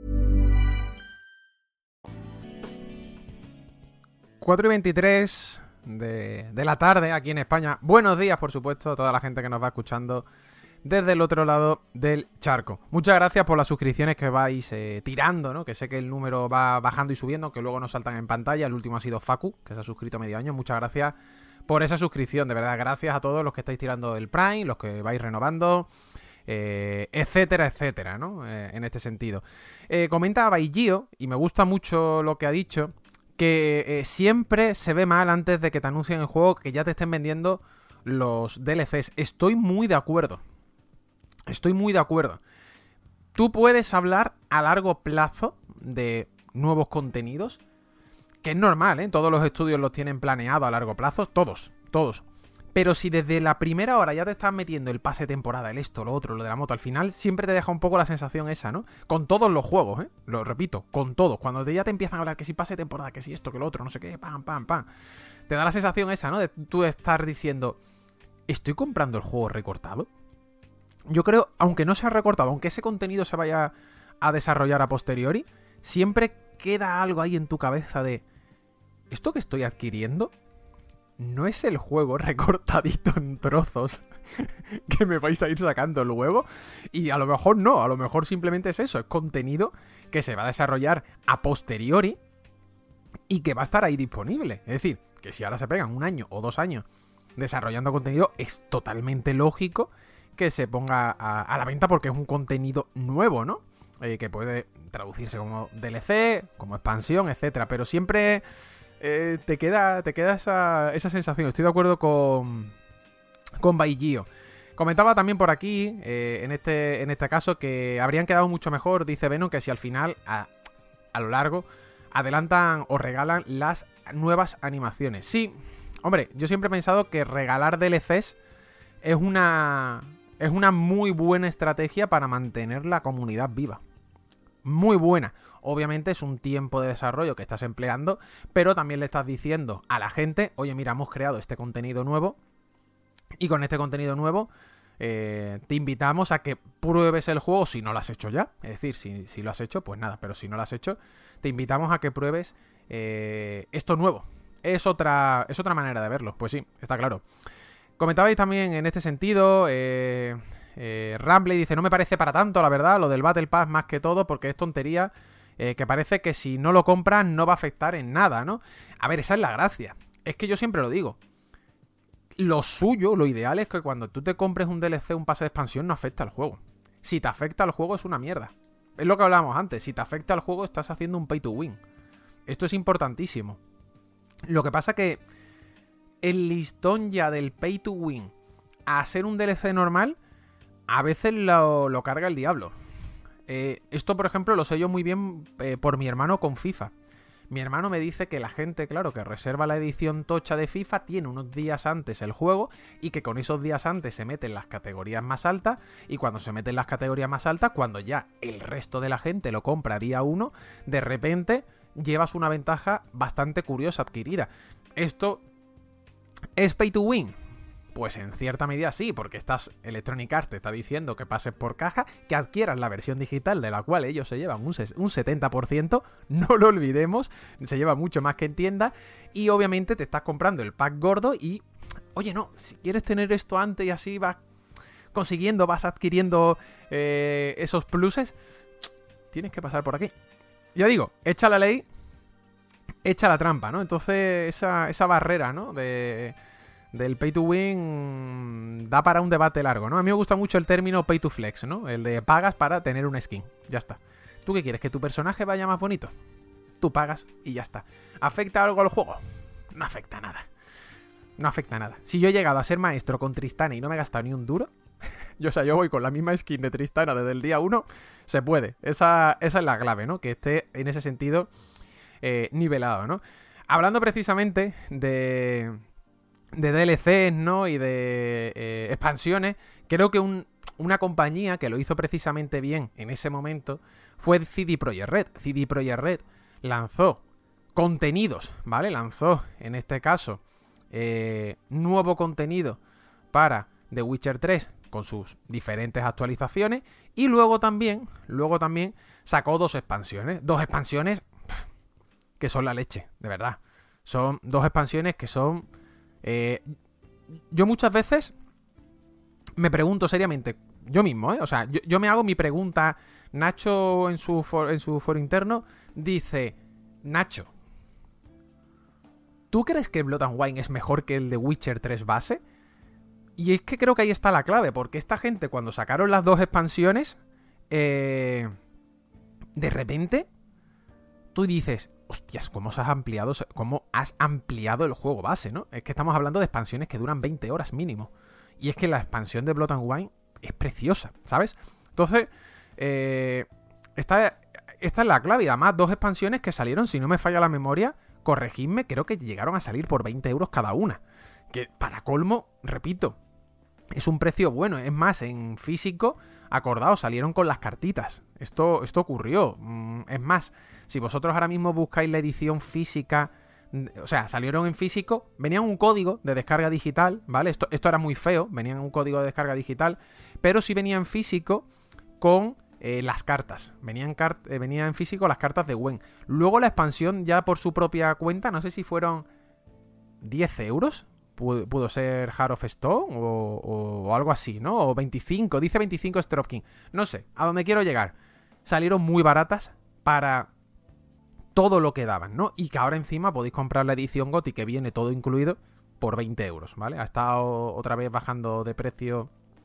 cuatro y veintitrés de, de la tarde aquí en España. Buenos días, por supuesto, a toda la gente que nos va escuchando desde el otro lado del charco. Muchas gracias por las suscripciones que vais eh, tirando, ¿no? Que sé que el número va bajando y subiendo, que luego nos saltan en pantalla. El último ha sido Facu, que se ha suscrito medio año. Muchas gracias por esa suscripción, de verdad. Gracias a todos los que estáis tirando el Prime, los que vais renovando, eh, etcétera, etcétera, ¿no? Eh, en este sentido. Eh, comenta Baigio, y me gusta mucho lo que ha dicho, que eh, siempre se ve mal antes de que te anuncien el juego que ya te estén vendiendo los D L Cs. Estoy muy de acuerdo. Estoy muy de acuerdo. Tú puedes hablar a largo plazo de nuevos contenidos, que es normal, ¿eh? Todos los estudios los tienen planeado a largo plazo, todos, todos. Pero si desde la primera hora ya te estás metiendo el pase de temporada, el esto, lo otro, lo de la moto, al final siempre te deja un poco la sensación esa, ¿no? Con todos los juegos, ¿eh? Lo repito, con todos. Cuando ya te empiezan a hablar que si pase de temporada, que si esto, que lo otro, no sé qué, pam, pam, pam. Te da la sensación esa, ¿no? De tú estar diciendo, ¿estoy comprando el juego recortado? Yo creo, aunque no sea recortado, aunque ese contenido se vaya a desarrollar a posteriori, siempre queda algo ahí en tu cabeza de, ¿esto que estoy adquiriendo no es el juego recortadito en trozos que me vais a ir sacando luego? Y a lo mejor no, a lo mejor simplemente es eso, es contenido que se va a desarrollar a posteriori y que va a estar ahí disponible. Es decir, que si ahora se pegan un año o dos años desarrollando contenido, es totalmente lógico que se ponga a, a la venta porque es un contenido nuevo, ¿no? Eh, que puede traducirse como D L C, como expansión, etcétera. Pero siempre eh, te queda, te queda esa, esa sensación. Estoy de acuerdo con, con Baigio. Comentaba también por aquí, eh, en, este, en este caso, que habrían quedado mucho mejor, dice Venom, que si al final, a, a lo largo, adelantan o regalan las nuevas animaciones. Sí, hombre, yo siempre he pensado que regalar D L Cs es una, es una muy buena estrategia para mantener la comunidad viva. Muy buena. Obviamente es un tiempo de desarrollo que estás empleando, pero también le estás diciendo a la gente, oye, mira, hemos creado este contenido nuevo, y con este contenido nuevo eh, te invitamos a que pruebes el juego si no lo has hecho ya. Es decir, si, si lo has hecho, pues nada, pero si no lo has hecho, te invitamos a que pruebes eh, esto nuevo. Es otra, es otra manera de verlo, pues sí, está claro. Comentabais también en este sentido, eh, eh, Rambley dice, no me parece para tanto, la verdad, lo del Battle Pass más que todo, porque es tontería, eh, que parece que si no lo compras no va a afectar en nada, ¿no? A ver, esa es la gracia. Es que yo siempre lo digo. Lo suyo, lo ideal es que cuando tú te compres un D L C, un pase de expansión, no afecta al juego. Si te afecta al juego es una mierda. Es lo que hablábamos antes. Si te afecta al juego estás haciendo un pay to win. Esto es importantísimo. Lo que pasa que el listón ya del pay to win a ser un D L C normal, a veces lo, lo carga el diablo. Eh, esto, por ejemplo, lo sé yo muy bien eh, por mi hermano con FIFA. Mi hermano me dice que la gente, claro, que reserva la edición tocha de FIFA, tiene unos días antes el juego y que con esos días antes se mete en las categorías más altas, y cuando se mete en las categorías más altas, cuando ya el resto de la gente lo compra día uno, de repente llevas una ventaja bastante curiosa adquirida. ¿Esto es pay to win? Pues en cierta medida sí, porque estás, Electronic Arts te está diciendo que pases por caja, que adquieras la versión digital de la cual ellos se llevan un, un setenta por ciento, no lo olvidemos, se lleva mucho más que en tienda, y obviamente te estás comprando el pack gordo y, oye no, si quieres tener esto antes y así vas consiguiendo, vas adquiriendo eh, esos pluses, tienes que pasar por aquí. Ya digo, echa la ley, echa la trampa, ¿no? Entonces esa, esa barrera, ¿no? De... del pay to win da para un debate largo, ¿no? A mí me gusta mucho el término pay to flex, ¿no? El de pagas para tener una skin. Ya está. ¿Tú qué quieres? ¿Que tu personaje vaya más bonito? Tú pagas y ya está. ¿Afecta algo al juego? No afecta nada. No afecta nada. Si yo he llegado a ser maestro con Tristana y no me he gastado ni un duro, yo, o sea, yo voy con la misma skin de Tristana desde el día uno, se puede. Esa, esa es la clave, ¿no? Que esté en ese sentido eh, nivelado, ¿no? Hablando precisamente de... de D L Cs, ¿no? Y de eh, expansiones, creo que un, una compañía que lo hizo precisamente bien en ese momento fue C D Projekt Red. C D Projekt Red lanzó contenidos, ¿vale? Lanzó, en este caso, eh, nuevo contenido para The Witcher tres con sus diferentes actualizaciones, y luego también, luego también sacó dos expansiones. Dos expansiones pff, que son la leche, de verdad. Son dos expansiones que son... Eh, yo muchas veces me pregunto seriamente, yo mismo, ¿eh? O sea, yo, yo me hago mi pregunta. Nacho en su, for, en su foro interno dice, Nacho, ¿tú crees que Blood and Wine es mejor que el de Witcher tres base? Y es que creo que ahí está la clave, porque esta gente cuando sacaron las dos expansiones, eh, de repente, tú dices... hostias, ¿cómo has ampliado, cómo has ampliado el juego base, ¿no? Es que estamos hablando de expansiones que duran veinte horas mínimo. Y es que la expansión de Blood and Wine es preciosa, ¿sabes? Entonces, eh, esta, esta es la clave. Y además, dos expansiones que salieron, si no me falla la memoria, corregidme, creo que llegaron a salir por veinte euros cada una. Que para colmo, repito, es un precio bueno. Es más, en físico, acordaos, salieron con las cartitas. Esto, esto ocurrió. Es más, si vosotros ahora mismo buscáis la edición física, o sea, salieron en físico, venían un código de descarga digital, ¿vale? Esto, esto era muy feo, venían un código de descarga digital, pero sí venía en físico con eh, las cartas. Venían, car eh, venía en físico las cartas de Gwen. Luego la expansión ya por su propia cuenta, no sé si fueron diez euros. Pudo, pudo ser Heart of Stone o, o, o algo así, ¿no? O veinticinco, dice veinticinco Stroke King. No sé, a donde quiero llegar. Salieron muy baratas para todo lo que daban, ¿no? Y que ahora encima podéis comprar la edición G O T Y que viene todo incluido por veinte euros, ¿vale? Ha estado otra vez bajando de precio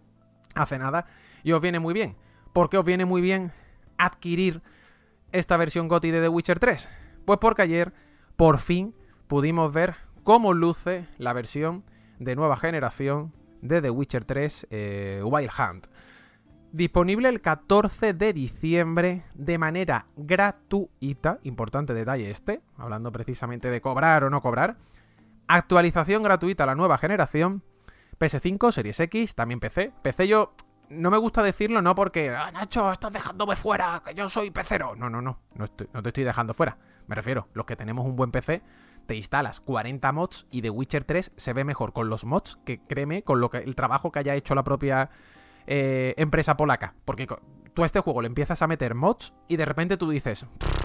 hace nada, y os viene muy bien. ¿Por qué os viene muy bien adquirir esta versión G O T Y de The Witcher tres? Pues porque ayer, por fin, pudimos ver cómo luce la versión de nueva generación de The Witcher tres eh, Wild Hunt. Disponible el catorce de diciembre de manera gratuita, importante detalle este, hablando precisamente de cobrar o no cobrar. Actualización gratuita a la nueva generación, P S cinco, Series X, también P C. P C yo no me gusta decirlo, no porque, ah, Nacho, estás dejándome fuera, que yo soy pecero. No, no, no, no, estoy, no te estoy dejando fuera. Me refiero, los que tenemos un buen P C, te instalas cuarenta mods y The Witcher tres se ve mejor con los mods que, créeme, con lo que el trabajo que haya hecho la propia eh, empresa polaca. Porque tú a este juego le empiezas a meter mods y de repente tú dices,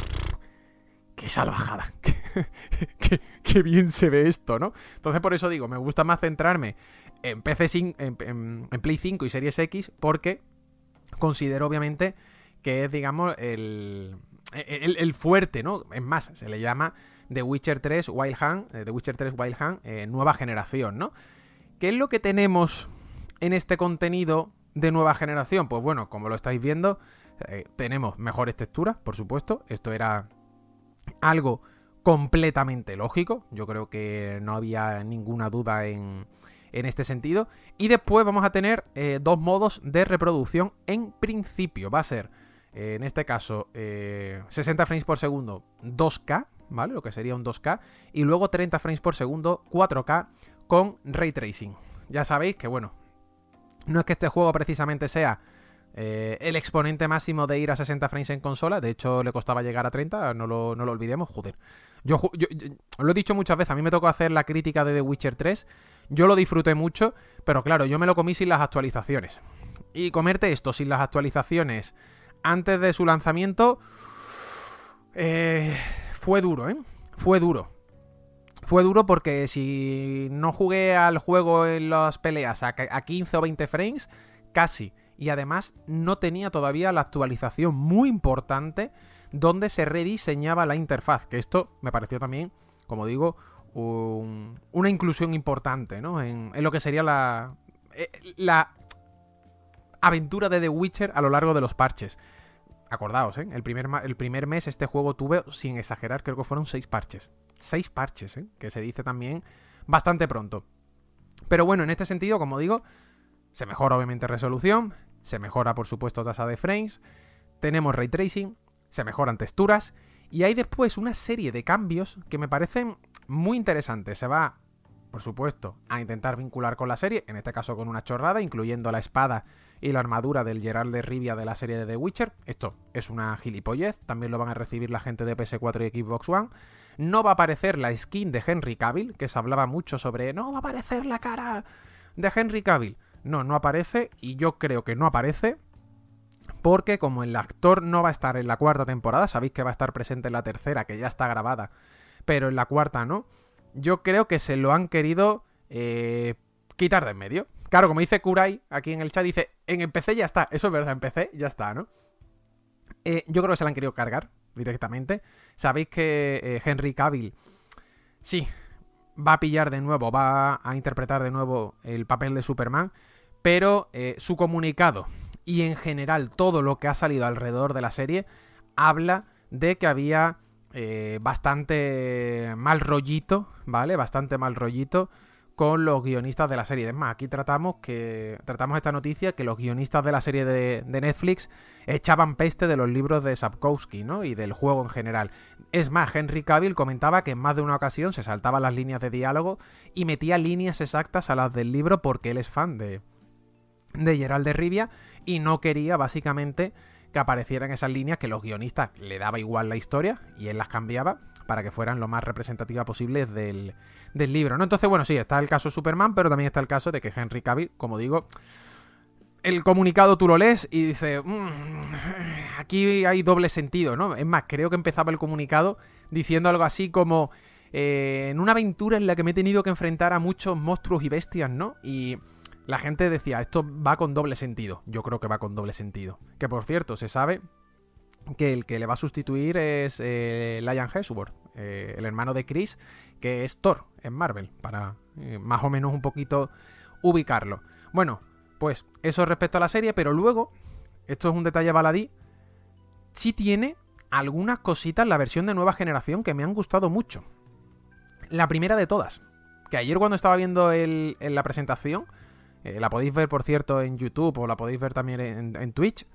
¡qué salvajada! ¡Qué, qué, qué bien se ve esto!, ¿no? Entonces por eso digo, me gusta más centrarme en P C cinco, en, en, en Play cinco y Series X, porque considero obviamente que es, digamos, el, el, el fuerte, ¿no? Es más, se le llama The Witcher tres Wild Hunt, eh, The Witcher tres Wild Hunt, eh, nueva generación, ¿no? ¿Qué es lo que tenemos en este contenido de nueva generación? Pues bueno, como lo estáis viendo, eh, tenemos mejores texturas, por supuesto. Esto era algo completamente lógico. Yo creo que no había ninguna duda en, en este sentido. Y después vamos a tener eh, dos modos de reproducción en principio. Va a ser, eh, en este caso, eh, sesenta frames por segundo, dos K, ¿vale? Lo que sería un dos K. Y luego treinta frames por segundo, cuatro K con Ray Tracing. Ya sabéis que, bueno, no es que este juego precisamente sea eh, el exponente máximo de ir a sesenta frames en consola. De hecho, le costaba llegar a treinta, no lo, no lo olvidemos, joder. Yo, yo, yo lo he dicho muchas veces, a mí me tocó hacer la crítica de The Witcher tres. Yo lo disfruté mucho, pero claro, yo me lo comí sin las actualizaciones. Y comerte esto sin las actualizaciones antes de su lanzamiento eh, fue duro, ¿eh? Fue duro. Fue duro porque si no jugué al juego en las peleas a, a quince o veinte frames, casi. Y además no tenía todavía la actualización muy importante donde se rediseñaba la interfaz. Que esto me pareció también, como digo, un, una inclusión importante, ¿no? En, en lo que sería la, la aventura de The Witcher a lo largo de los parches. Acordaos, ¿eh? El primer, el primer mes este juego tuve, sin exagerar, creo que fueron seis parches. Seis parches, ¿eh? Que se dice también bastante pronto. Pero bueno, en este sentido, como digo, se mejora obviamente resolución, se mejora por supuesto tasa de frames, tenemos Ray Tracing, se mejoran texturas y hay después una serie de cambios que me parecen muy interesantes. Se va, por supuesto, a intentar vincular con la serie, en este caso con una chorrada, incluyendo la espada y la armadura del Geralt de Rivia de la serie de The Witcher. Esto es una gilipollez, también lo van a recibir la gente de P S cuatro y Xbox One. No va a aparecer la skin de Henry Cavill, que se hablaba mucho sobre no va a aparecer la cara de Henry Cavill. No, no aparece, y yo creo que no aparece porque como el actor no va a estar en la cuarta temporada, sabéis que va a estar presente en la tercera, que ya está grabada, pero en la cuarta no, yo creo que se lo han querido eh, quitar de en medio. Claro, como dice Kurai aquí en el chat, dice, en P C ya está, eso es verdad, en P C ya está, ¿no? Eh, yo creo que se la han querido cargar directamente. Sabéis que eh, Henry Cavill, sí, va a pillar de nuevo, va a interpretar de nuevo el papel de Superman, pero eh, su comunicado y en general todo lo que ha salido alrededor de la serie habla de que había eh, bastante mal rollito, ¿vale? Bastante mal rollito con los guionistas de la serie. Es más, aquí tratamos que tratamos esta noticia que los guionistas de la serie de, de Netflix echaban peste de los libros de Sapkowski, ¿no? Y del juego en general. Es más, Henry Cavill comentaba que en más de una ocasión se saltaba las líneas de diálogo y metía líneas exactas a las del libro porque él es fan de, de Geralt de Rivia y no quería, básicamente, que aparecieran esas líneas, que los guionistas le daba igual la historia y él las cambiaba para que fueran lo más representativas posibles del, del libro, ¿no? Entonces, bueno, sí, está el caso de Superman, pero también está el caso de que Henry Cavill, como digo, el comunicado tú lo lees y dices, mmm, aquí hay doble sentido, ¿no? Es más, creo que empezaba el comunicado diciendo algo así como eh, en una aventura en la que me he tenido que enfrentar a muchos monstruos y bestias, ¿no? Y la gente decía, esto va con doble sentido. Yo creo que va con doble sentido. Que, por cierto, se sabe que el que le va a sustituir es eh, Liam Hemsworth, eh, el hermano de Chris, que es Thor en Marvel, para eh, más o menos un poquito ubicarlo. Bueno, Pues eso respecto a la serie, pero luego, esto es un detalle baladí, sí tiene algunas cositas la versión de nueva generación que me han gustado mucho. La primera de todas, que ayer cuando estaba viendo el, en la presentación, eh, la podéis ver por cierto en YouTube o la podéis ver también en, en Twitch,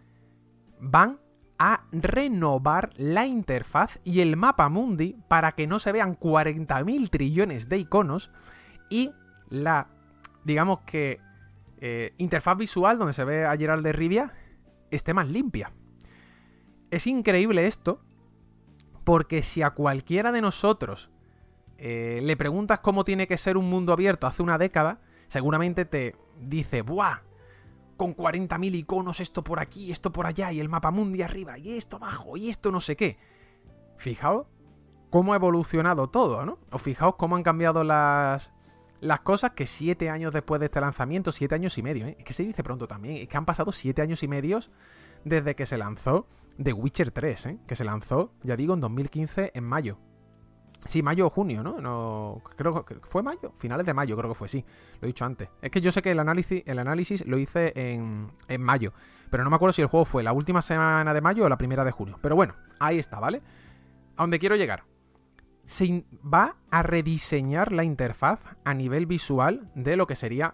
van a renovar la interfaz y el mapa mundi para que no se vean cuarenta mil trillones de iconos y la, digamos que, eh, interfaz visual donde se ve a Geralt de Rivia esté más limpia. Es increíble esto, porque si a cualquiera de nosotros eh, le preguntas cómo tiene que ser un mundo abierto hace una década, seguramente te dice, ¡buah! Con cuarenta mil iconos, esto por aquí, esto por allá, y el mapa mundi arriba, y esto abajo, y esto no sé qué. Fijaos cómo ha evolucionado todo, ¿no? O fijaos cómo han cambiado las, las cosas que siete años después de este lanzamiento, siete años y medio, ¿eh? Es que se dice pronto también, es que han pasado siete años y medios desde que se lanzó The Witcher tres, ¿eh? Que se lanzó, ya digo, en dos mil quince, en mayo. Sí, mayo o junio, ¿no? no creo que fue mayo, finales de mayo creo que fue, sí, lo he dicho antes. Es que yo sé que el análisis, el análisis lo hice en, en mayo, pero no me acuerdo si el juego fue la última semana de mayo o la primera de junio. Pero bueno, ahí está, ¿vale? A donde quiero llegar. Se va a rediseñar la interfaz a nivel visual de lo que sería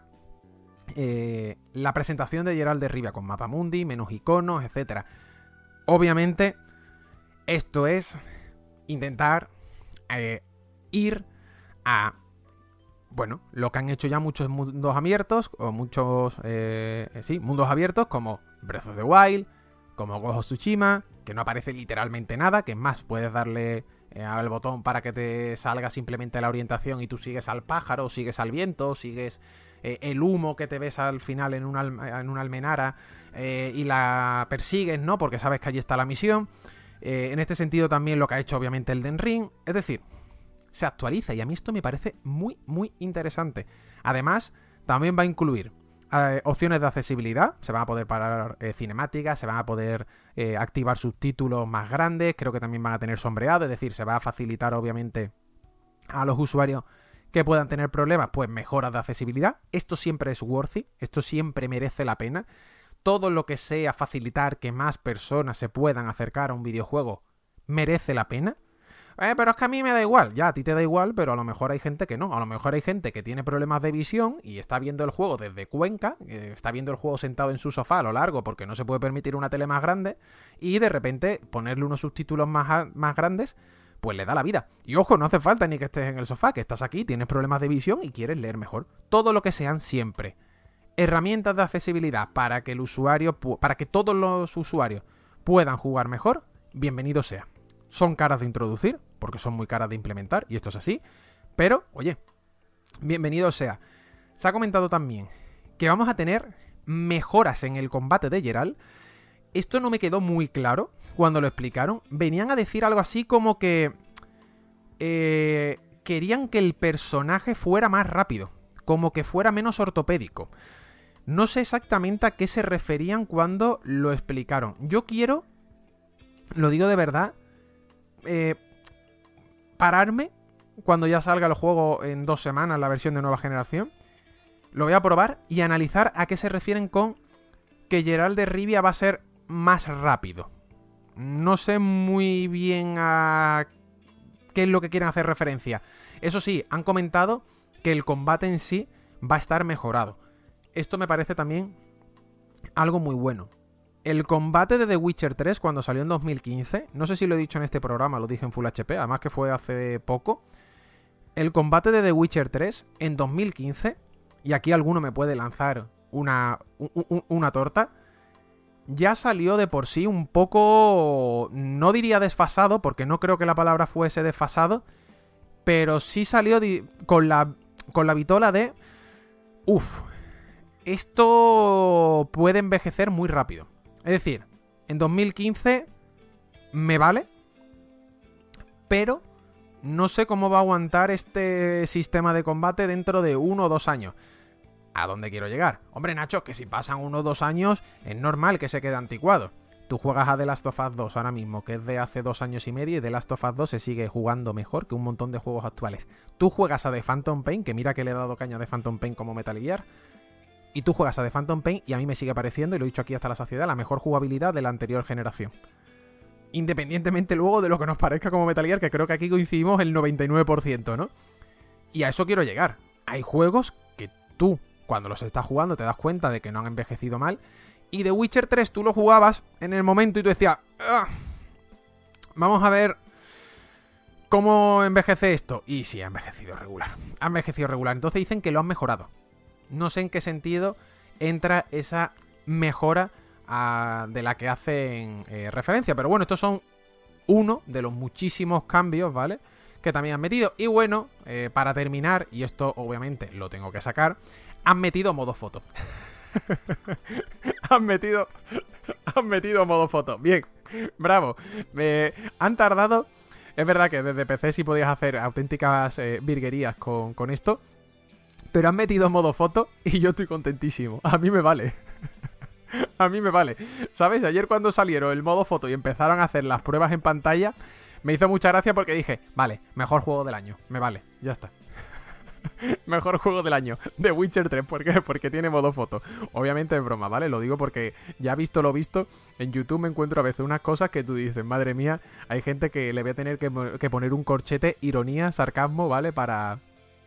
eh, la presentación de Geralt de Rivia, con mapa mundi, menos iconos, etcétera. Obviamente, esto es intentar eh, ir a, bueno, lo que han hecho ya muchos mundos abiertos, o muchos, eh, sí, mundos abiertos, como Breath of the Wild, como Ghost of Tsushima, que no aparece literalmente nada, que es más, puedes darle eh, al botón para que te salga simplemente la orientación y tú sigues al pájaro, sigues al viento, sigues eh, el humo que te ves al final en una, en una almenara eh, y la persigues, ¿no? Porque sabes que allí está la misión. Eh, en este sentido también lo que ha hecho obviamente Elden Ring, es decir, se actualiza y a mí esto me parece muy, muy interesante. Además, también va a incluir eh, opciones de accesibilidad, se van a poder parar eh, cinemáticas, se van a poder eh, activar subtítulos más grandes, creo que también van a tener sombreado, es decir, se va a facilitar obviamente a los usuarios que puedan tener problemas, pues mejoras de accesibilidad. Esto siempre es worthy, esto siempre merece la pena. Todo lo que sea facilitar que más personas se puedan acercar a un videojuego merece la pena. Eh, pero es que a mí me da igual. Ya, a ti te da igual, pero a lo mejor hay gente que no. A lo mejor hay gente que tiene problemas de visión y está viendo el juego desde Cuenca, eh, está viendo el juego sentado en su sofá a lo largo porque no se puede permitir una tele más grande, y de repente ponerle unos subtítulos más, más grandes, pues le da la vida. Y ojo, no hace falta ni que estés en el sofá, que estás aquí, tienes problemas de visión y quieres leer mejor. Todo lo que sean siempre herramientas de accesibilidad para que el usuario, para que todos los usuarios puedan jugar mejor, bienvenido sea. Son caras de introducir, porque son muy caras de implementar, y esto es así, pero, oye, bienvenido sea. Se ha comentado también que vamos a tener mejoras en el combate de Geralt. Esto no me quedó muy claro cuando lo explicaron. Venían a decir algo así como que eh, querían que el personaje fuera más rápido, como que fuera menos ortopédico. No sé exactamente a qué se referían cuando lo explicaron. Yo quiero, lo digo de verdad, eh, pararme cuando ya salga el juego en dos semanas, la versión de nueva generación. Lo voy a probar y analizar a qué se refieren con que Geralt de Rivia va a ser más rápido. No sé muy bien a qué es lo que quieren hacer referencia. Eso sí, han comentado que el combate en sí va a estar mejorado. Esto me parece también algo muy bueno. El combate de The Witcher tres, cuando salió en dos mil quince, no sé si lo he dicho en este programa, lo dije en Full H P, además que fue hace poco. El combate de The Witcher tres en dos mil quince, y aquí alguno me puede lanzar una, un, una torta, ya salió de por sí un poco, no diría desfasado, porque no creo que la palabra fuese desfasado, pero sí salió con la, con la vitola de, uff, esto puede envejecer muy rápido. Es decir, en dos mil quince me vale, pero no sé cómo va a aguantar este sistema de combate dentro de uno o dos años. ¿A dónde quiero llegar? Hombre, Nacho, que si pasan uno o dos años es normal que se quede anticuado. Tú juegas a The Last of Us dos ahora mismo, que es de hace dos años y medio, y The Last of Us dos se sigue jugando mejor que un montón de juegos actuales. Tú juegas a The Phantom Pain, que mira que le he dado caña a The Phantom Pain como Metal Gear, Y tú juegas a The Phantom Pain y a mí me sigue pareciendo, y lo he dicho aquí hasta la saciedad, la mejor jugabilidad de la anterior generación. Independientemente luego de lo que nos parezca como Metal Gear, que creo que aquí coincidimos el noventa y nueve por ciento, ¿no? Y a eso quiero llegar. Hay juegos que tú, cuando los estás jugando, te das cuenta de que no han envejecido mal. Y The Witcher tres tú lo jugabas en el momento y tú decías, ¡ah! Vamos a ver cómo envejece esto. Y sí, ha envejecido regular. Ha envejecido regular. Entonces dicen que lo han mejorado. No sé en qué sentido entra esa mejora a, de la que hacen eh, referencia. Pero bueno, estos son uno de los muchísimos cambios, ¿vale?, que también han metido. Y bueno, eh, para terminar, y esto obviamente lo tengo que sacar, han metido modo foto. han metido han metido modo foto. Bien, bravo. Me han tardado. Es verdad que desde P C sí podías hacer auténticas eh, virguerías con, con esto, pero han metido modo foto y yo estoy contentísimo. A mí me vale. A mí me vale. ¿Sabes? Ayer cuando salieron el modo foto y empezaron a hacer las pruebas en pantalla, me hizo mucha gracia porque dije, vale, mejor juego del año. Me vale, ya está. Mejor juego del año, The Witcher tres. ¿Por qué? Porque tiene modo foto. Obviamente es broma, ¿vale? Lo digo porque ya visto lo visto, en YouTube me encuentro a veces unas cosas que tú dices, madre mía, hay gente que le voy a tener que, que poner un corchete, ironía, sarcasmo, ¿vale? Para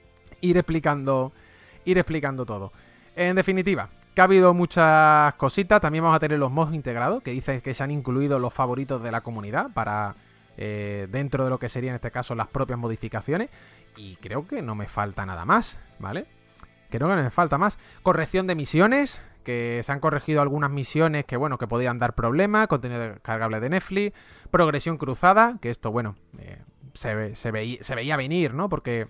ir explicando, ir explicando todo. En definitiva, que ha habido muchas cositas. También vamos a tener los mods integrados, que dicen que se han incluido los favoritos de la comunidad para... Eh, dentro de lo que serían en este caso las propias modificaciones. Y creo que no me falta nada más, ¿vale? Creo que no me falta más. Corrección de misiones, que se han corregido algunas misiones que, bueno, que podían dar problemas. Contenido descargable de Netflix. Progresión cruzada, que esto, bueno, eh, se, ve, se, veía, se veía venir, ¿no? Porque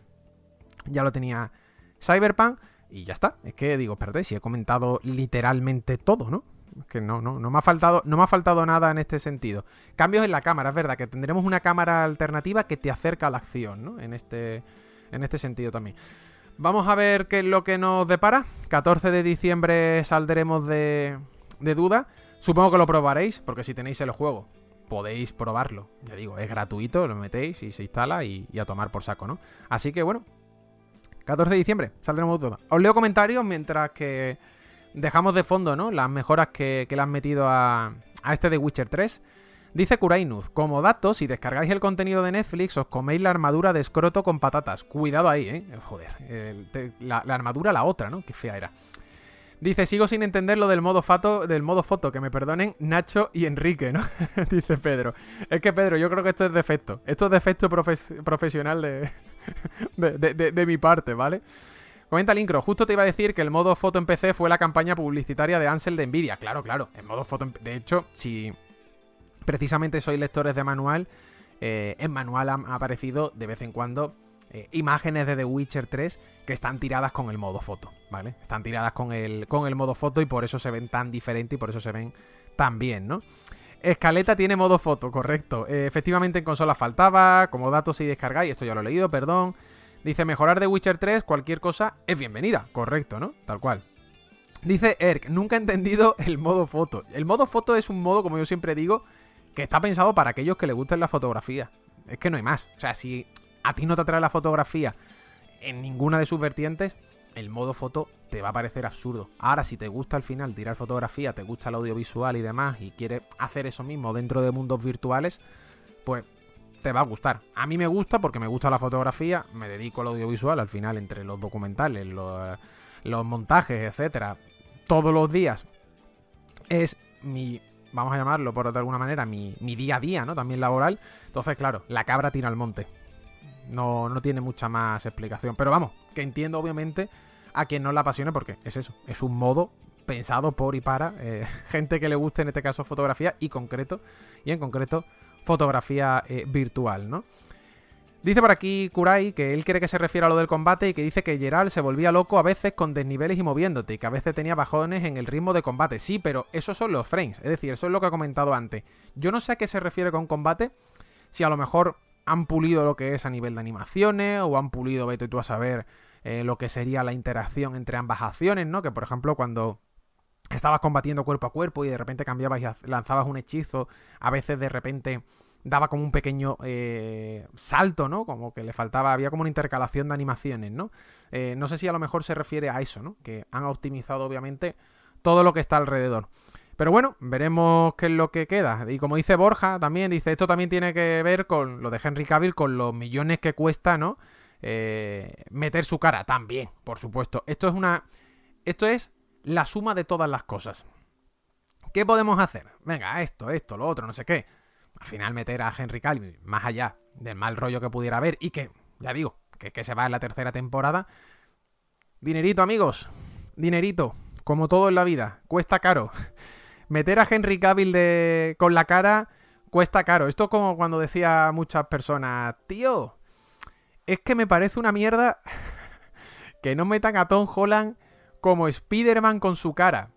ya lo tenía Cyberpunk. Y ya está. Es que digo, espérate, si he comentado literalmente todo, ¿no? Que no, no, no me ha faltado, no me ha faltado nada en este sentido. Cambios en la cámara, es verdad que tendremos una cámara alternativa que te acerca a la acción, ¿no? En este, en este sentido también. Vamos a ver qué es lo que nos depara. catorce de diciembre saldremos de, de duda. Supongo que lo probaréis, porque si tenéis el juego podéis probarlo. Ya digo, es gratuito, lo metéis y se instala y, y a tomar por saco, ¿no? Así que bueno, catorce de diciembre saldremos de duda. Os leo comentarios mientras que dejamos de fondo, ¿no?, las mejoras que, que le han metido a, a este de Witcher tres. Dice Kurainuz, como dato, si descargáis el contenido de Netflix, os coméis la armadura de escroto con patatas. Cuidado ahí, ¿eh? Joder, el, te, la, la armadura la otra, ¿no? Qué fea era. Dice, sigo sin entender lo del modo foto, del modo foto, que me perdonen Nacho y Enrique, ¿no? Dice Pedro. Es que Pedro, yo creo que esto es defecto. Esto es defecto profe- profesional de, de, de, de, de mi parte, ¿vale? Comenta Lincro, justo te iba a decir que el modo foto en P C fue la campaña publicitaria de Ansel de Nvidia. Claro, claro, el modo foto en... De hecho, si precisamente sois lectores de manual, eh, en manual han aparecido de vez en cuando eh, imágenes de The Witcher tres que están tiradas con el modo foto, ¿vale? Están tiradas con el, con el modo foto y por eso se ven tan diferentes y por eso se ven tan bien, ¿no? Escaleta tiene modo foto, correcto. Eh, efectivamente en consola faltaba, como datos si descargáis, esto ya lo he leído, perdón. Dice, mejorar The Witcher tres, cualquier cosa es bienvenida. Correcto, ¿no? Tal cual. Dice Erk, nunca he entendido el modo foto. El modo foto es un modo, como yo siempre digo, que está pensado para aquellos que les gusten la fotografía. Es que no hay más. O sea, si a ti no te atrae la fotografía en ninguna de sus vertientes, el modo foto te va a parecer absurdo. Ahora, si te gusta al final tirar fotografía, te gusta el audiovisual y demás, y quieres hacer eso mismo dentro de mundos virtuales, pues te va a gustar. A mí me gusta porque me gusta la fotografía, me dedico al audiovisual, al final entre los documentales, los, los montajes, etcétera, todos los días es mi, vamos a llamarlo por de alguna manera, mi, mi día a día, ¿no? También laboral. Entonces, claro, la cabra tira al monte. No, no tiene mucha más explicación. Pero vamos, que entiendo obviamente a quien no la apasione porque es eso, es un modo pensado por y para eh, gente que le guste, en este caso, fotografía y concreto, y en concreto fotografía eh, virtual, ¿no? Dice por aquí Kurai que él cree que se refiere a lo del combate y que dice que Geralt se volvía loco a veces con desniveles y moviéndote y que a veces tenía bajones en el ritmo de combate. Sí, pero esos son los frames, es decir, eso es lo que he comentado antes. Yo no sé a qué se refiere con combate, si a lo mejor han pulido lo que es a nivel de animaciones o han pulido, vete tú a saber, eh, lo que sería la interacción entre ambas acciones, ¿no? Que por ejemplo cuando estabas combatiendo cuerpo a cuerpo y de repente cambiabas y lanzabas un hechizo, a veces de repente daba como un pequeño eh, salto, ¿no? Como que le faltaba, había como una intercalación de animaciones, ¿no? Eh, no sé si a lo mejor se refiere a eso, ¿no? Que han optimizado obviamente todo lo que está alrededor. Pero bueno, veremos qué es lo que queda. Y como dice Borja también, dice, esto también tiene que ver con lo de Henry Cavill, con los millones que cuesta, ¿no? Eh, meter su cara. También, por supuesto. Esto es una... Esto es la suma de todas las cosas. ¿Qué podemos hacer? Venga, esto, esto, lo otro, no sé qué. Al final meter a Henry Cavill, más allá del mal rollo que pudiera haber, y que, ya digo, que, que se va en la tercera temporada. Dinerito, amigos. Dinerito. Como todo en la vida. Cuesta caro. Meter a Henry Cavill de... con la cara cuesta caro. Esto es como cuando decía muchas personas, tío, es que me parece una mierda que no metan a Tom Holland como Spider-Man con su cara.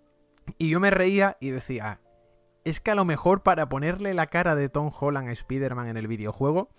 Y yo me reía y decía, es que a lo mejor para ponerle la cara de Tom Holland a Spider-Man en el videojuego,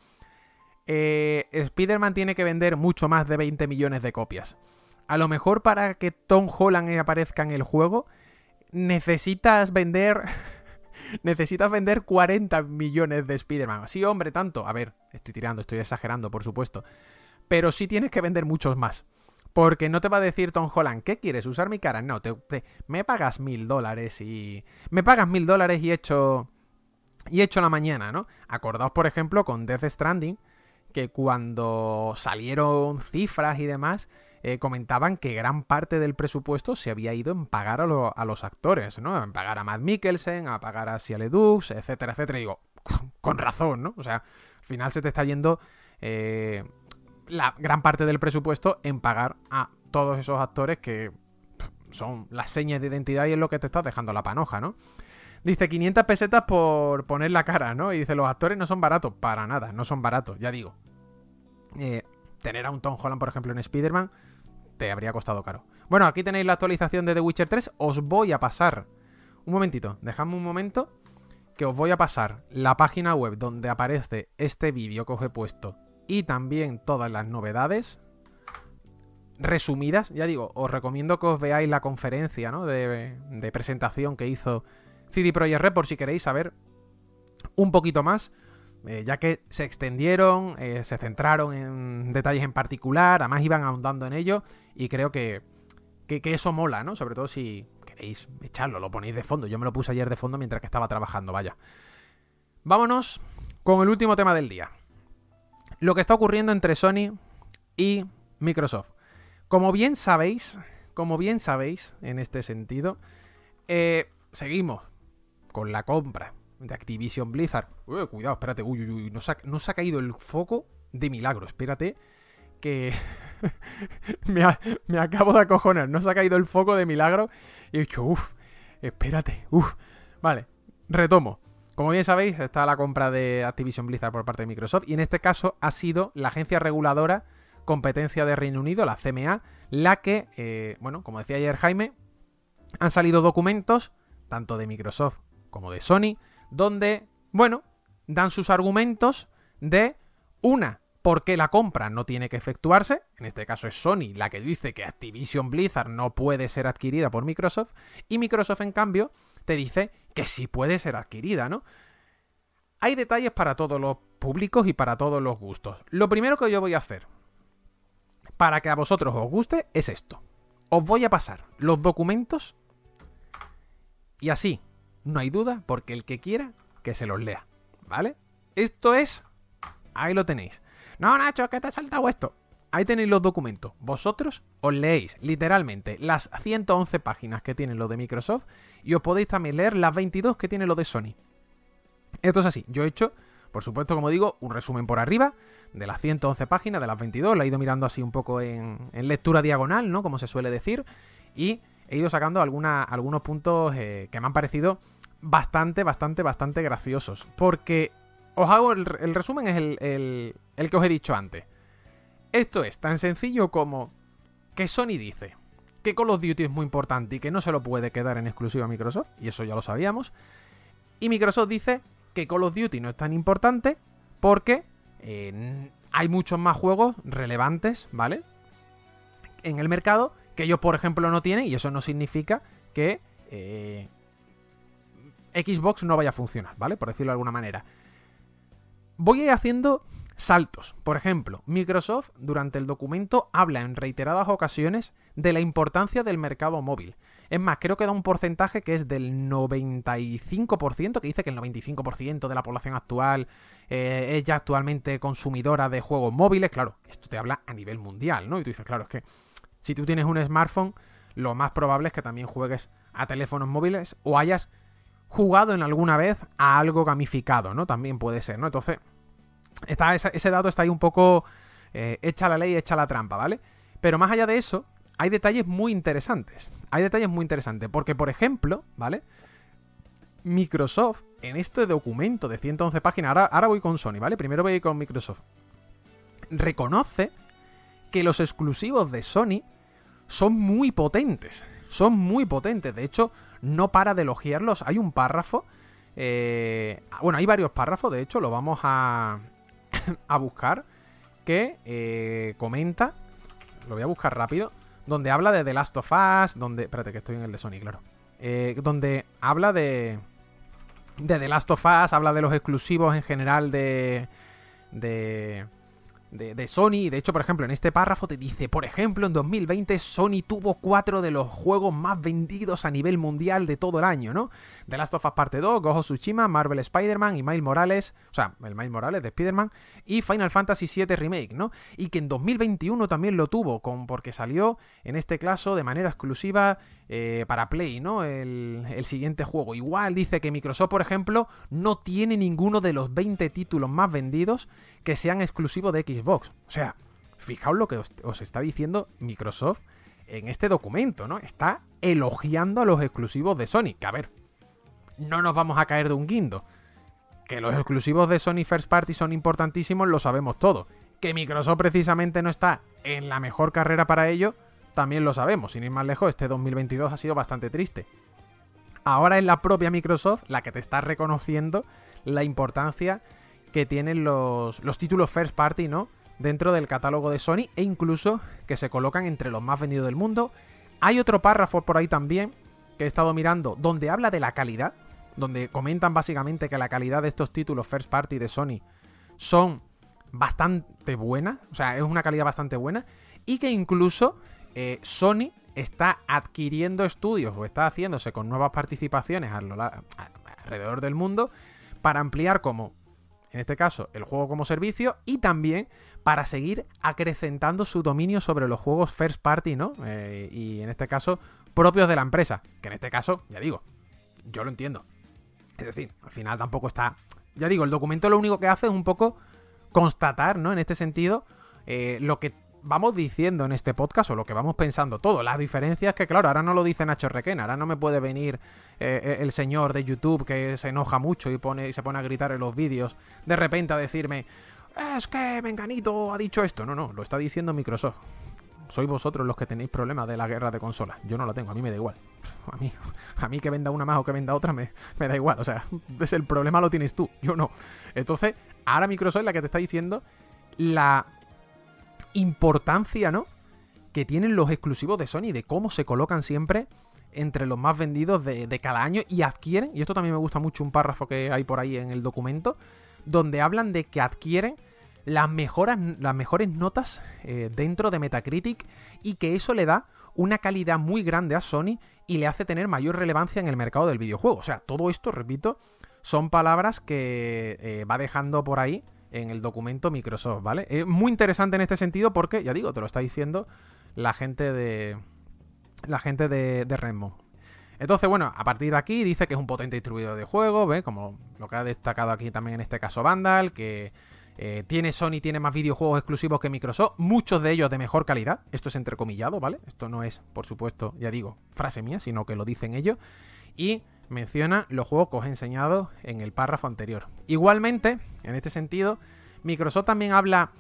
eh, Spider-Man tiene que vender mucho más de veinte millones de copias. A lo mejor para que Tom Holland aparezca en el juego, necesitas vender... necesitas vender cuarenta millones de Spider-Man. Sí, hombre, tanto. A ver, estoy tirando, estoy exagerando, por supuesto. Pero sí tienes que vender muchos más. Porque no te va a decir Tom Holland, ¿qué quieres? ¿Usar mi cara? No, te, te, me pagas mil dólares y... Me pagas mil dólares y he hecho... Y he hecho la mañana, ¿no? Acordaos, por ejemplo, con Death Stranding, que cuando salieron cifras y demás... Eh, comentaban que gran parte del presupuesto se había ido en pagar a, lo, a los actores, ¿no? En pagar a Matt Mikkelsen, a pagar a Shia LaBeouf, etcétera, etcétera. Y digo, con razón, ¿no? O sea, al final se te está yendo eh, la gran parte del presupuesto en pagar a todos esos actores que pff, son las señas de identidad y es lo que te estás dejando la panoja, ¿no? Dice, quinientas pesetas por poner la cara, ¿no? Y dice, los actores no son baratos. Para nada, no son baratos, ya digo. Eh, tener a un Tom Holland, por ejemplo, en Spider-Man... te habría costado caro. Bueno, aquí tenéis la actualización de The Witcher tres. Os voy a pasar... Un momentito, dejadme un momento que os voy a pasar la página web donde aparece este vídeo que os he puesto y también todas las novedades resumidas. Ya digo, os recomiendo que os veáis la conferencia, ¿no? de, de presentación que hizo C D Projekt Red por si queréis saber un poquito más. Eh, ya que se extendieron, eh, se centraron en detalles en particular, además iban ahondando en ello y creo que, que, que eso mola, ¿no? Sobre todo si queréis echarlo, lo ponéis de fondo. Yo me lo puse ayer de fondo mientras que estaba trabajando, vaya. Vámonos con el último tema del día. Lo que está ocurriendo entre Sony y Microsoft. Como bien sabéis, como bien sabéis en este sentido, eh, seguimos con la compra de Activision Blizzard. Uy, cuidado, espérate. Uy, uy, uy. Nos ha, nos ha caído el foco de milagro. Espérate que... me, ha, me acabo de acojonar. Nos ha caído el foco de milagro. Y he dicho, uff, espérate. Uff. Vale, retomo. Como bien sabéis, está la compra de Activision Blizzard por parte de Microsoft. Y en este caso ha sido la agencia reguladora competencia de Reino Unido, la C M A, la que, eh, bueno, como decía ayer Jaime, han salido documentos, tanto de Microsoft como de Sony, donde, bueno, dan sus argumentos de, una, por qué la compra no tiene que efectuarse. En este caso es Sony la que dice que Activision Blizzard no puede ser adquirida por Microsoft, y Microsoft, en cambio, te dice que sí puede ser adquirida, ¿no? Hay detalles para todos los públicos y para todos los gustos. Lo primero que yo voy a hacer, para que a vosotros os guste, es esto. Os voy a pasar los documentos y así no hay duda, porque el que quiera, que se los lea, ¿vale? Esto es... Ahí lo tenéis. No, Nacho, ¿qué te ha saltado esto? Ahí tenéis los documentos. Vosotros os leéis literalmente las ciento once páginas que tienen lo de Microsoft y os podéis también leer las veintidós que tiene lo de Sony. Esto es así. Yo he hecho, por supuesto, como digo, un resumen por arriba de las ciento once páginas, de las veintidós. La he ido mirando así un poco en, en lectura diagonal, ¿no? Como se suele decir. Y he ido sacando alguna, algunos puntos eh, que me han parecido bastante, bastante, bastante graciosos. Porque os hago el, el resumen, es el, el, el que os he dicho antes. Esto es tan sencillo como que Sony dice que Call of Duty es muy importante y que no se lo puede quedar en exclusiva a Microsoft, y eso ya lo sabíamos. Y Microsoft dice que Call of Duty no es tan importante porque eh, hay muchos más juegos relevantes, ¿vale?, en el mercado que ellos, por ejemplo, no tienen, y eso no significa que eh, Xbox no vaya a funcionar, ¿vale?, por decirlo de alguna manera. voy a ir haciendo saltos. Por ejemplo, Microsoft durante el documento habla en reiteradas ocasiones de la importancia del mercado móvil. Es más, creo que da un porcentaje que es del noventa y cinco por ciento, que dice que el noventa y cinco por ciento de la población actual eh, es ya actualmente consumidora de juegos móviles. Claro, esto te habla a nivel mundial, ¿no? Y tú dices, claro, es que si tú tienes un smartphone, lo más probable es que también juegues a teléfonos móviles o hayas jugado en alguna vez a algo gamificado, ¿no? También puede ser, ¿no? Entonces, está, ese, ese dato está ahí un poco eh, hecha la ley, hecha la trampa, ¿vale? Pero más allá de eso, hay detalles muy interesantes. Hay detalles muy interesantes. Porque, por ejemplo, ¿vale? Microsoft, en este documento de ciento once páginas, ahora, ahora voy con Sony, ¿vale? Primero voy con Microsoft. Reconoce que los exclusivos de Sony son muy potentes. Son muy potentes. De hecho, no para de elogiarlos. Hay un párrafo. Eh, bueno, hay varios párrafos. De hecho, lo vamos a, a buscar. Que eh, comenta. Lo voy a buscar rápido. Donde habla de The Last of Us. Donde. Espérate, que estoy en el de Sony, claro. Eh, donde habla de. De The Last of Us. Habla de los exclusivos en general de. De. De, de Sony. De hecho, por ejemplo, en este párrafo te dice, por ejemplo, en dos mil veinte Sony tuvo cuatro de los juegos más vendidos a nivel mundial de todo el año, ¿no? The Last of Us Parte dos, Ghost of Tsushima, Marvel Spider-Man y Miles Morales, o sea, el Miles Morales de Spider-Man y Final Fantasy siete Remake, ¿no? Y que en dos mil veintiuno también lo tuvo, con, porque salió, en este caso, de manera exclusiva eh, para Play, ¿no? El, el siguiente juego. Igual dice que Microsoft, por ejemplo, no tiene ninguno de los veinte títulos más vendidos que sean exclusivos de Xbox. O sea, fijaos lo que os, os está diciendo Microsoft en este documento, ¿no? Está elogiando a los exclusivos de Sony. Que a ver, no nos vamos a caer de un guindo. Que los exclusivos de Sony First Party son importantísimos, lo sabemos todo. Que Microsoft precisamente no está en la mejor carrera para ello, también lo sabemos. Sin ir más lejos, este dos mil veintidós ha sido bastante triste. Ahora es la propia Microsoft la que te está reconociendo la importancia que tienen los, los títulos First Party, ¿no? Dentro del catálogo de Sony, e incluso que se colocan entre los más vendidos del mundo. Hay otro párrafo por ahí también que he estado mirando, donde habla de la calidad, donde comentan básicamente que la calidad de estos títulos First Party de Sony son bastante buenas, o sea, es una calidad bastante buena, y que incluso eh, Sony está adquiriendo estudios o está haciéndose con nuevas participaciones a lo, a, alrededor del mundo para ampliar como, en este caso, el juego como servicio, y también para seguir acrecentando su dominio sobre los juegos First Party, ¿no? Eh, y en este caso, propios de la empresa. Que en este caso, ya digo, yo lo entiendo. Es decir, al final tampoco está... Ya digo, el documento lo único que hace es un poco constatar, ¿no? En este sentido, eh, lo que vamos diciendo en este podcast o lo que vamos pensando todo. Las diferencias que, claro, ahora no lo dice Nacho Requena, ahora no me puede venir eh, el señor de YouTube que se enoja mucho y, pone, y se pone a gritar en los vídeos de repente a decirme, es que Menganito ha dicho esto. No, no, lo está diciendo Microsoft. Sois vosotros los que tenéis problemas de la guerra de consolas. Yo no la tengo, a mí me da igual. A mí, a mí que venda una más o que venda otra me, me da igual. O sea, es el problema lo tienes tú, yo no. Entonces, ahora Microsoft es la que te está diciendo la importancia, ¿no?, que tienen los exclusivos de Sony, de cómo se colocan siempre entre los más vendidos de, de cada año y adquieren, y esto también me gusta mucho, un párrafo que hay por ahí en el documento, donde hablan de que adquieren las, mejoras, las mejores notas eh, dentro de Metacritic, y que eso le da una calidad muy grande a Sony y le hace tener mayor relevancia en el mercado del videojuego. O sea, todo esto, repito, son palabras que eh, va dejando por ahí en el documento Microsoft, ¿vale? Es muy interesante en este sentido porque, ya digo, te lo está diciendo la gente de la gente de, de Redmond. Entonces, bueno, a partir de aquí dice que es un potente distribuidor de juegos, ¿ves? Como lo que ha destacado aquí también en este caso Vandal, que eh, tiene Sony, tiene más videojuegos exclusivos que Microsoft, muchos de ellos de mejor calidad. Esto es entrecomillado, ¿vale? Esto no es, por supuesto, ya digo, frase mía, sino que lo dicen ellos. Y menciona los juegos que os he enseñado en el párrafo anterior. Igualmente, en este sentido, Microsoft también habla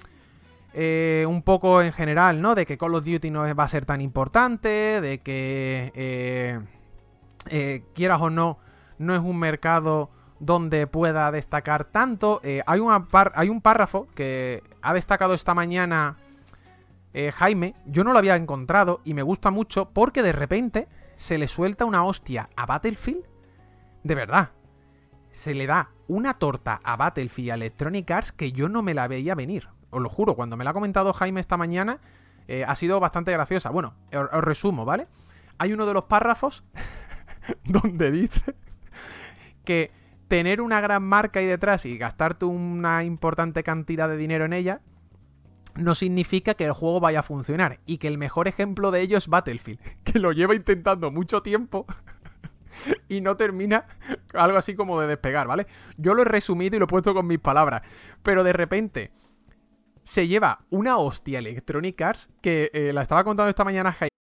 eh, un poco en general, ¿no?, de que Call of Duty no va a ser tan importante, de que eh, eh, quieras o no, no es un mercado donde pueda destacar tanto. Eh, hay, una par hay un párrafo que ha destacado esta mañana eh, Jaime, yo no lo había encontrado y me gusta mucho porque de repente se le suelta una hostia a Battlefield. De verdad. se le da una torta a Battlefield y a Electronic Arts que yo no me la veía venir. Os lo juro, cuando me la ha comentado Jaime esta mañana, eh, ha sido bastante graciosa. Bueno, os, os resumo, ¿vale? Hay uno de los párrafos donde dice que tener una gran marca ahí detrás y gastarte una importante cantidad de dinero en ella no significa que el juego vaya a funcionar. Y que el mejor ejemplo de ello es Battlefield, que lo lleva intentando mucho tiempo y no termina algo así como de despegar, ¿vale? Yo lo he resumido y lo he puesto con mis palabras. Pero de repente se lleva una hostia Electronic Arts que eh, la estaba contando esta mañana Jaime.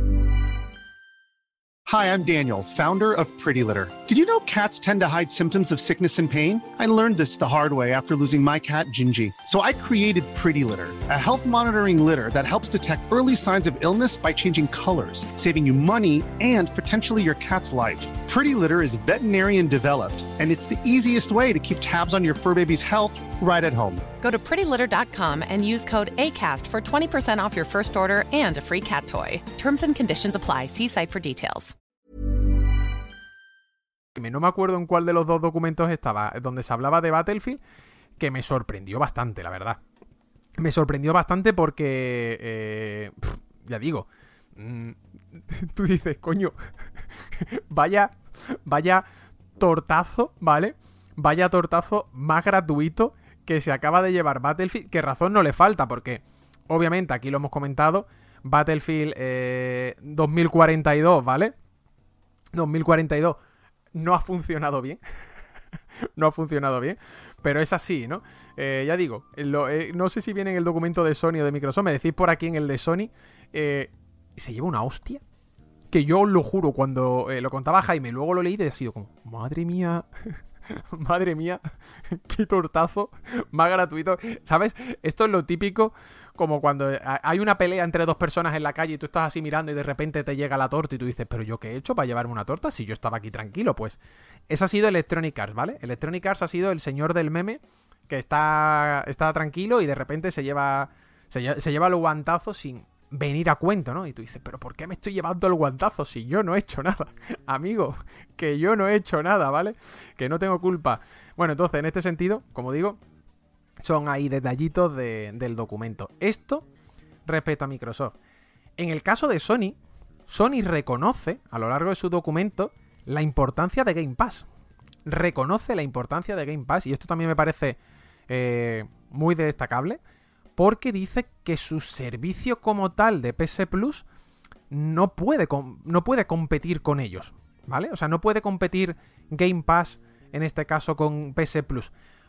Hi, I'm Daniel, founder of Pretty Litter. Did you know cats tend to hide symptoms of sickness and pain? I learned this the hard way after losing my cat, Gingy. So I created Pretty Litter, a health monitoring litter that helps detect early signs of illness by changing colors, saving you money and potentially your cat's life. Pretty Litter is veterinarian developed, and it's the easiest way to keep tabs on your fur baby's health right at home. Go to pretty litter dot com and use code ACAST for twenty percent off your first order and a free cat toy. Terms and conditions apply. See site for details. No me acuerdo en cuál de los dos documentos estaba, donde se hablaba de Battlefield, que me sorprendió bastante, la verdad. Me sorprendió bastante porque, eh, pff, ya digo, mmm, tú dices, coño, vaya, vaya tortazo, ¿vale? Vaya tortazo más gratuito que se acaba de llevar Battlefield, que razón no le falta, porque obviamente aquí lo hemos comentado, Battlefield eh, dos mil cuarenta y dos, ¿vale? dos mil cuarenta y dos no ha funcionado bien. No ha funcionado bien, pero es así, ¿no? Eh, ya digo, lo, eh, no sé si viene en el documento de Sony o de Microsoft, me decís por aquí en el de Sony, eh, se lleva una hostia, que yo os lo juro, cuando eh, lo contaba Jaime, luego lo leí y he sido como, madre mía, madre mía, qué tortazo más gratuito, ¿sabes? Esto es lo típico, como cuando hay una pelea entre dos personas en la calle y tú estás así mirando y de repente te llega la torta y tú dices, ¿pero yo qué he hecho para llevarme una torta si yo estaba aquí tranquilo? Pues ese ha sido Electronic Arts, ¿vale? Electronic Arts ha sido el señor del meme que está, está tranquilo y de repente se lleva, se, lleva, se lleva el guantazo sin venir a cuento, ¿no? Y tú dices, ¿pero por qué me estoy llevando el guantazo si yo no he hecho nada? Amigo, que yo no he hecho nada, ¿vale? Que no tengo culpa. Bueno, entonces, en este sentido, como digo, son ahí detallitos de, del documento. Esto respecto a Microsoft. En el caso de Sony, Sony reconoce a lo largo de su documento la importancia de Game Pass. Reconoce la importancia de Game Pass y esto también me parece eh, muy destacable porque dice que su servicio como tal de P S Plus no puede, no puede competir con ellos, ¿vale? O sea, no puede competir Game Pass en este caso con P S Plus.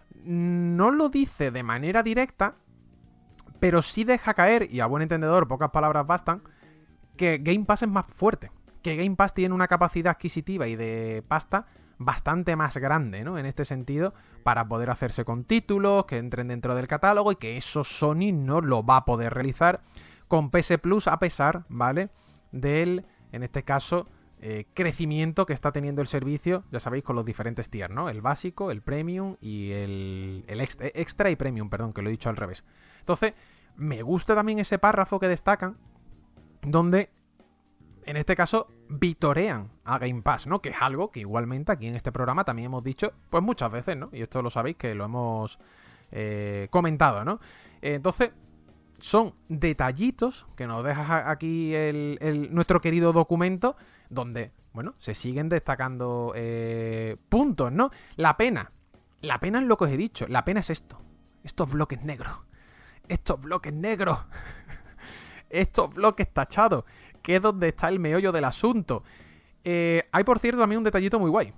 No lo dice de manera directa, pero sí deja caer, y a buen entendedor pocas palabras bastan, que Game Pass es más fuerte, que Game Pass tiene una capacidad adquisitiva y de pasta bastante más grande, ¿no? En este sentido, para poder hacerse con títulos que entren dentro del catálogo y que eso Sony no lo va a poder realizar con P S Plus a pesar, ¿vale? Del, en este caso, Eh, crecimiento que está teniendo el servicio, ya sabéis, con los diferentes tiers, ¿no? El básico, el premium y el, el extra, extra y premium, perdón, que lo he dicho al revés. Entonces, me gusta también ese párrafo que destacan, donde, en este caso, vitorean a Game Pass, ¿no? Que es algo que igualmente aquí en este programa también hemos dicho, pues muchas veces, ¿no? Y esto lo sabéis que lo hemos eh, comentado, ¿no? Eh, entonces, son detallitos que nos deja aquí el, el, nuestro querido documento, donde, bueno, se siguen destacando eh, puntos, ¿no? La pena, la pena es lo que os he dicho, la pena es esto, estos bloques negros, estos bloques negros, estos bloques tachados, que es donde está el meollo del asunto. Eh, hay, por cierto, también un detallito muy guay.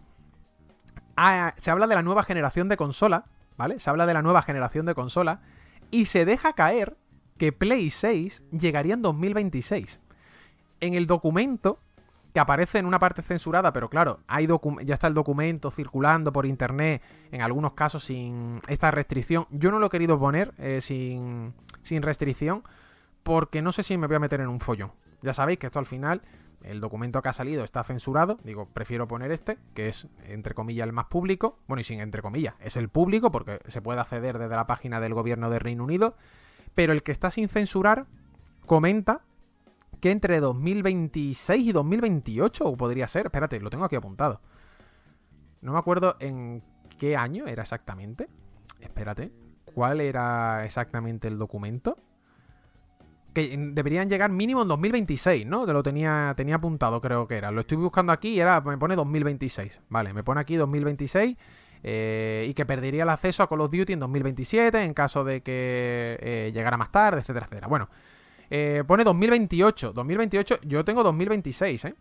Ah, se habla de la nueva generación de consola, ¿vale? Se habla de la nueva generación de consola y se deja caer que Play seis llegaría en dos mil veintiséis. En el documento, que aparece en una parte censurada, pero claro, hay ya está el documento circulando por internet, en algunos casos sin esta restricción. Yo no lo he querido poner eh, sin, sin restricción, porque no sé si me voy a meter en un follón. Ya sabéis que esto al final, el documento que ha salido está censurado. Digo, prefiero poner este, que es, entre comillas, el más público. Bueno, y sin entre comillas, es el público, porque se puede acceder desde la página del gobierno de Reino Unido. Pero el que está sin censurar comenta que entre dos mil veintiséis y dos mil veintiocho, o podría ser, espérate, lo tengo aquí apuntado. No me acuerdo en ¿Qué año era exactamente? Espérate. ¿Cuál era exactamente el documento? Que deberían llegar mínimo en dos mil veintiséis, ¿no? Te lo tenía, tenía apuntado, creo que era. Lo estoy buscando aquí y era, me pone dos mil veintiséis. Vale, me pone aquí dos mil veintiséis eh, y que perdería el acceso a Call of Duty en dos mil veintisiete en caso de que eh, llegara más tarde, etcétera, etcétera. Bueno, eh, pone dos mil veintiocho. dos mil veintiocho, yo tengo dos mil veintiséis, ¿eh?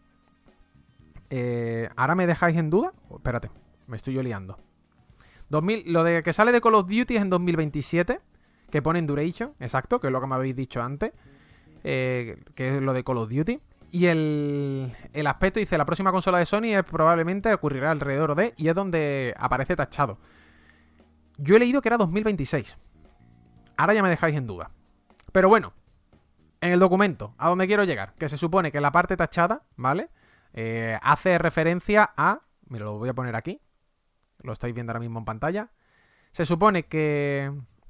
eh ¿Ahora me dejáis en duda? Oh, espérate, me estoy yo liando. dos mil, lo de que sale de Call of Duty es en dos mil veintisiete, que pone en Duration, exacto, que es lo que me habéis dicho antes, eh, que es lo de Call of Duty. Y el, el aspecto dice, la próxima consola de Sony es, probablemente ocurrirá alrededor de, y es donde aparece tachado. Yo he leído que era dos mil veintiséis. Ahora ya me dejáis en duda. Pero bueno, en el documento, a donde quiero llegar, que se supone que la parte tachada, ¿vale? Eh, hace referencia a... Me lo voy a poner aquí. Lo estáis viendo ahora mismo en pantalla. Se supone que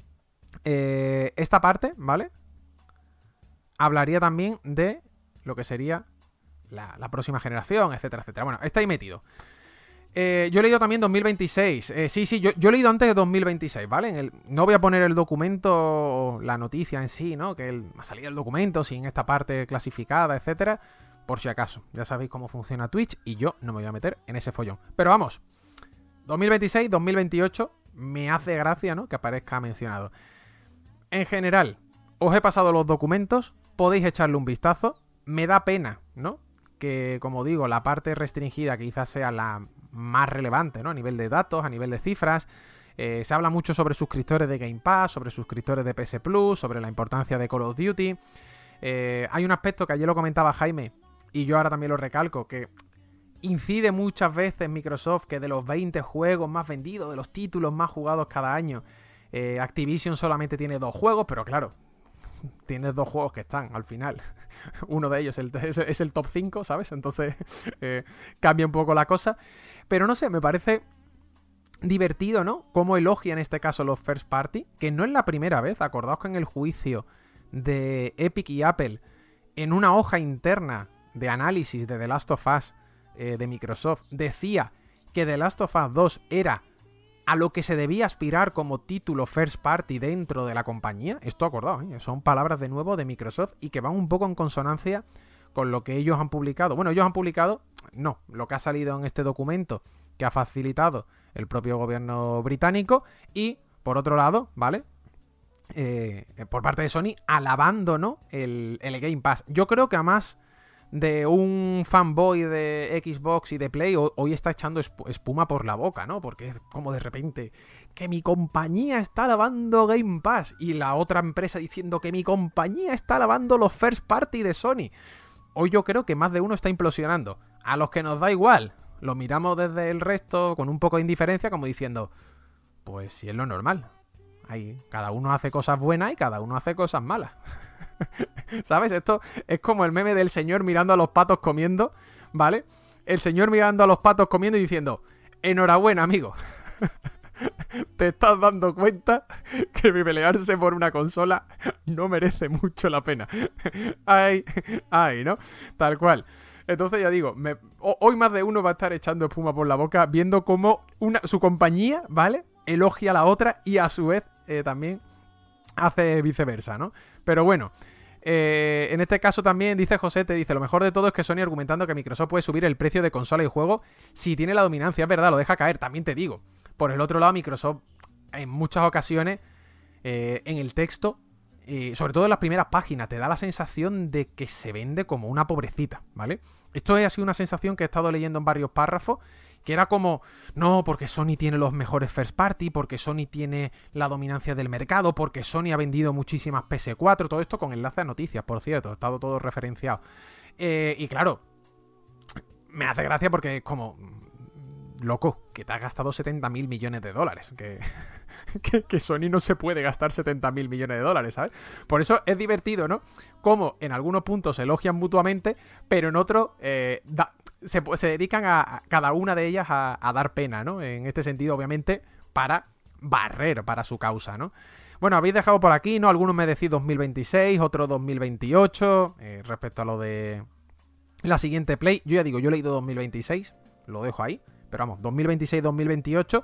eh, esta parte, ¿vale? Hablaría también de lo que sería la, la próxima generación, etcétera, etcétera. Bueno, está ahí metido. Eh, yo he leído también dos mil veintiséis. Eh, sí, sí, yo, yo he leído antes de dos mil veintiséis, ¿vale? En el, no voy a poner el documento, la noticia en sí, ¿no? Que el, ha salido el documento sin esta parte clasificada, etcétera. Por si acaso. Ya sabéis cómo funciona Twitch y yo no me voy a meter en ese follón. Pero vamos, dos mil veintiséis, dos mil veintiocho, me hace gracia, ¿no? Que aparezca mencionado. En general, os he pasado los documentos, podéis echarle un vistazo. Me da pena, ¿no? Que, como digo, la parte restringida quizás sea la más relevante, ¿no? A nivel de datos, a nivel de cifras. Eh, se habla mucho sobre suscriptores de Game Pass, sobre suscriptores de P S Plus, sobre la importancia de Call of Duty. Eh, hay un aspecto que ayer lo comentaba Jaime, y yo ahora también lo recalco, que incide muchas veces Microsoft que de los veinte juegos más vendidos, de los títulos más jugados cada año, eh, Activision solamente tiene dos juegos, pero claro, tienes dos juegos que están al final. Uno de ellos el, es, es el top cinco, ¿sabes? Entonces eh, cambia un poco la cosa. Pero no sé, me parece divertido, ¿no? Cómo elogia en este caso los first party, que no es la primera vez. Acordaos que en el juicio de Epic y Apple, en una hoja interna de análisis de The Last of Us eh, de Microsoft, decía que The Last of Us dos era a lo que se debía aspirar como título first party dentro de la compañía. Esto acordado, ¿eh? Son palabras de nuevo de Microsoft y que van un poco en consonancia con lo que ellos han publicado. Bueno, ellos han publicado, no, lo que ha salido en este documento que ha facilitado el propio gobierno británico y, por otro lado, ¿vale? Eh, por parte de Sony, alabando, ¿no? El, el Game Pass. Yo creo que a más de un fanboy de Xbox y de Play, hoy está echando espuma por la boca, ¿no? Porque es como de repente que mi compañía está alabando Game Pass y la otra empresa diciendo que mi compañía está alabando los first party de Sony. Hoy yo creo que más de uno está implosionando. A los que nos da igual, lo miramos desde el resto con un poco de indiferencia, como diciendo, pues si es lo normal. Ahí, cada uno hace cosas buenas y cada uno hace cosas malas. ¿Sabes? Esto es como el meme del señor mirando a los patos comiendo, ¿vale? El señor mirando a los patos comiendo y diciendo, enhorabuena, amigo. Te estás dando cuenta que pelearse por una consola no merece mucho la pena. Ay, ay, ¿no? Tal cual. Entonces ya digo, me, hoy más de uno va a estar echando espuma por la boca viendo cómo una, su compañía, ¿vale? Elogia a la otra y a su vez eh, también hace viceversa, ¿no? Pero bueno, eh, en este caso también dice José, te dice, lo mejor de todo es que Sony argumentando que Microsoft puede subir el precio de consola y juego si tiene la dominancia. Es verdad, lo deja caer, también te digo. Por el otro lado, Microsoft en muchas ocasiones eh, en el texto, eh, sobre todo en las primeras páginas, te da la sensación de que se vende como una pobrecita, ¿vale? Esto ha sido una sensación que he estado leyendo en varios párrafos, que era como, no, porque Sony tiene los mejores first party, porque Sony tiene la dominancia del mercado, porque Sony ha vendido muchísimas P S cuatro, todo esto con enlace a noticias, por cierto, ha estado todo referenciado. Eh, y claro, me hace gracia porque es como, loco, que te has gastado setenta mil millones de dólares, que, que, que Sony no se puede gastar setenta mil millones de dólares, ¿sabes? Por eso es divertido, ¿no? Como en algunos puntos se elogian mutuamente, pero en otros eh, da... Se, se dedican a, a cada una de ellas a, a dar pena, ¿no? En este sentido, obviamente, para barrer para su causa, ¿no? Bueno, habéis dejado por aquí, ¿no? Algunos me decís dos mil veintiséis, otros dos mil veintiocho, eh, respecto a lo de la siguiente Play. Yo ya digo, yo he leído dos mil veintiséis, lo dejo ahí, pero vamos, dos mil veintiséis, dos mil veintiocho,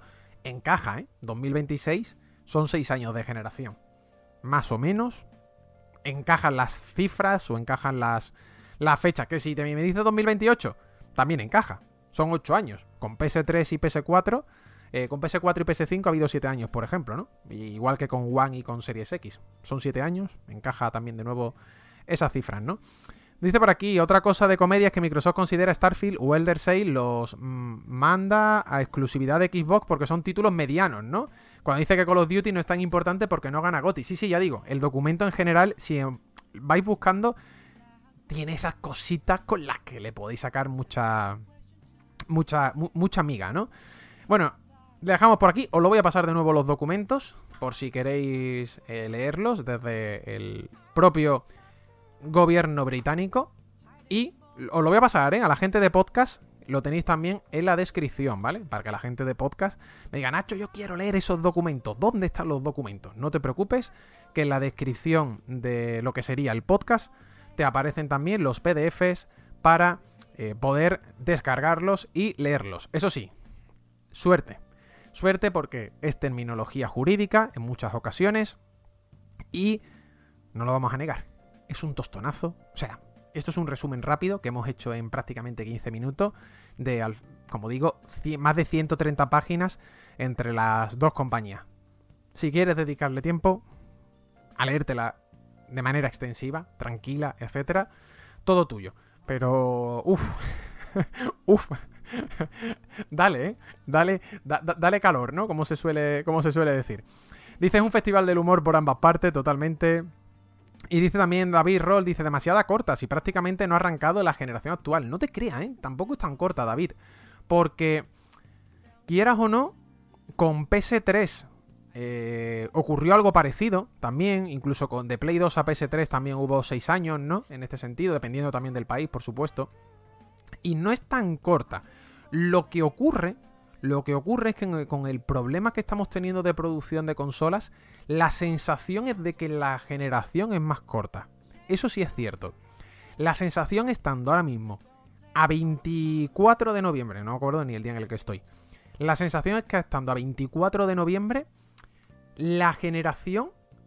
encaja, ¿eh? dos mil veintiséis son seis años de generación. Más o menos encajan las cifras o encajan las, las fechas. Que si te me dices dos mil veintiocho, también encaja. Son ocho años. Con P S tres y P S cuatro, eh, con P S cuatro y P S cinco ha habido siete años, por ejemplo, ¿no? Igual que con One y con Series X. Son siete años. Encaja también de nuevo esas cifras, ¿no? Dice por aquí, otra cosa de comedia es que Microsoft considera Starfield o Elder Scrolls los mmm, manda a exclusividad de Xbox porque son títulos medianos, ¿no? Cuando dice que Call of Duty no es tan importante porque no gana G O T Y. Sí, sí, ya digo, el documento en general, si vais buscando, tiene esas cositas con las que le podéis sacar mucha, mucha, mu mucha miga, ¿no? Bueno, le dejamos por aquí. Os lo voy a pasar de nuevo los documentos, por si queréis eh, leerlos desde el propio gobierno británico. Y os lo voy a pasar, ¿eh? A la gente de podcast lo tenéis también en la descripción, ¿vale? Para que la gente de podcast me diga, Nacho, yo quiero leer esos documentos. ¿Dónde están los documentos? No te preocupes, que en la descripción de lo que sería el podcast te aparecen también los P D Fs para eh, poder descargarlos y leerlos. Eso sí, suerte. Suerte porque es terminología jurídica en muchas ocasiones y no lo vamos a negar. Es un tostonazo. O sea, esto es un resumen rápido que hemos hecho en prácticamente quince minutos de, como digo, más de ciento treinta páginas entre las dos compañías. Si quieres dedicarle tiempo a leértela de manera extensiva, tranquila, etcétera, todo tuyo. Pero, uff, uff, dale, ¿eh? Dale, da, da, dale calor, ¿no? Como se suele, como se suele decir. Dice, es un festival del humor por ambas partes, totalmente. Y dice también David Roll, dice, demasiada corta, si prácticamente no ha arrancado la generación actual. No te creas, ¿eh? Tampoco es tan corta, David. Porque, quieras o no, con P S tres eh, ocurrió algo parecido también. Incluso con de Play dos a P S tres también hubo seis años, ¿no? En este sentido, dependiendo también del país, por supuesto. Y no es tan corta. Lo que ocurre... Lo que ocurre es que con el problema que estamos teniendo de producción de consolas, la sensación es de que la generación es más corta. Eso sí es cierto. La sensación estando ahora mismo a veinticuatro de noviembre, no me acuerdo ni el día en el que estoy. La sensación es que estando a veinticuatro de noviembre, la generación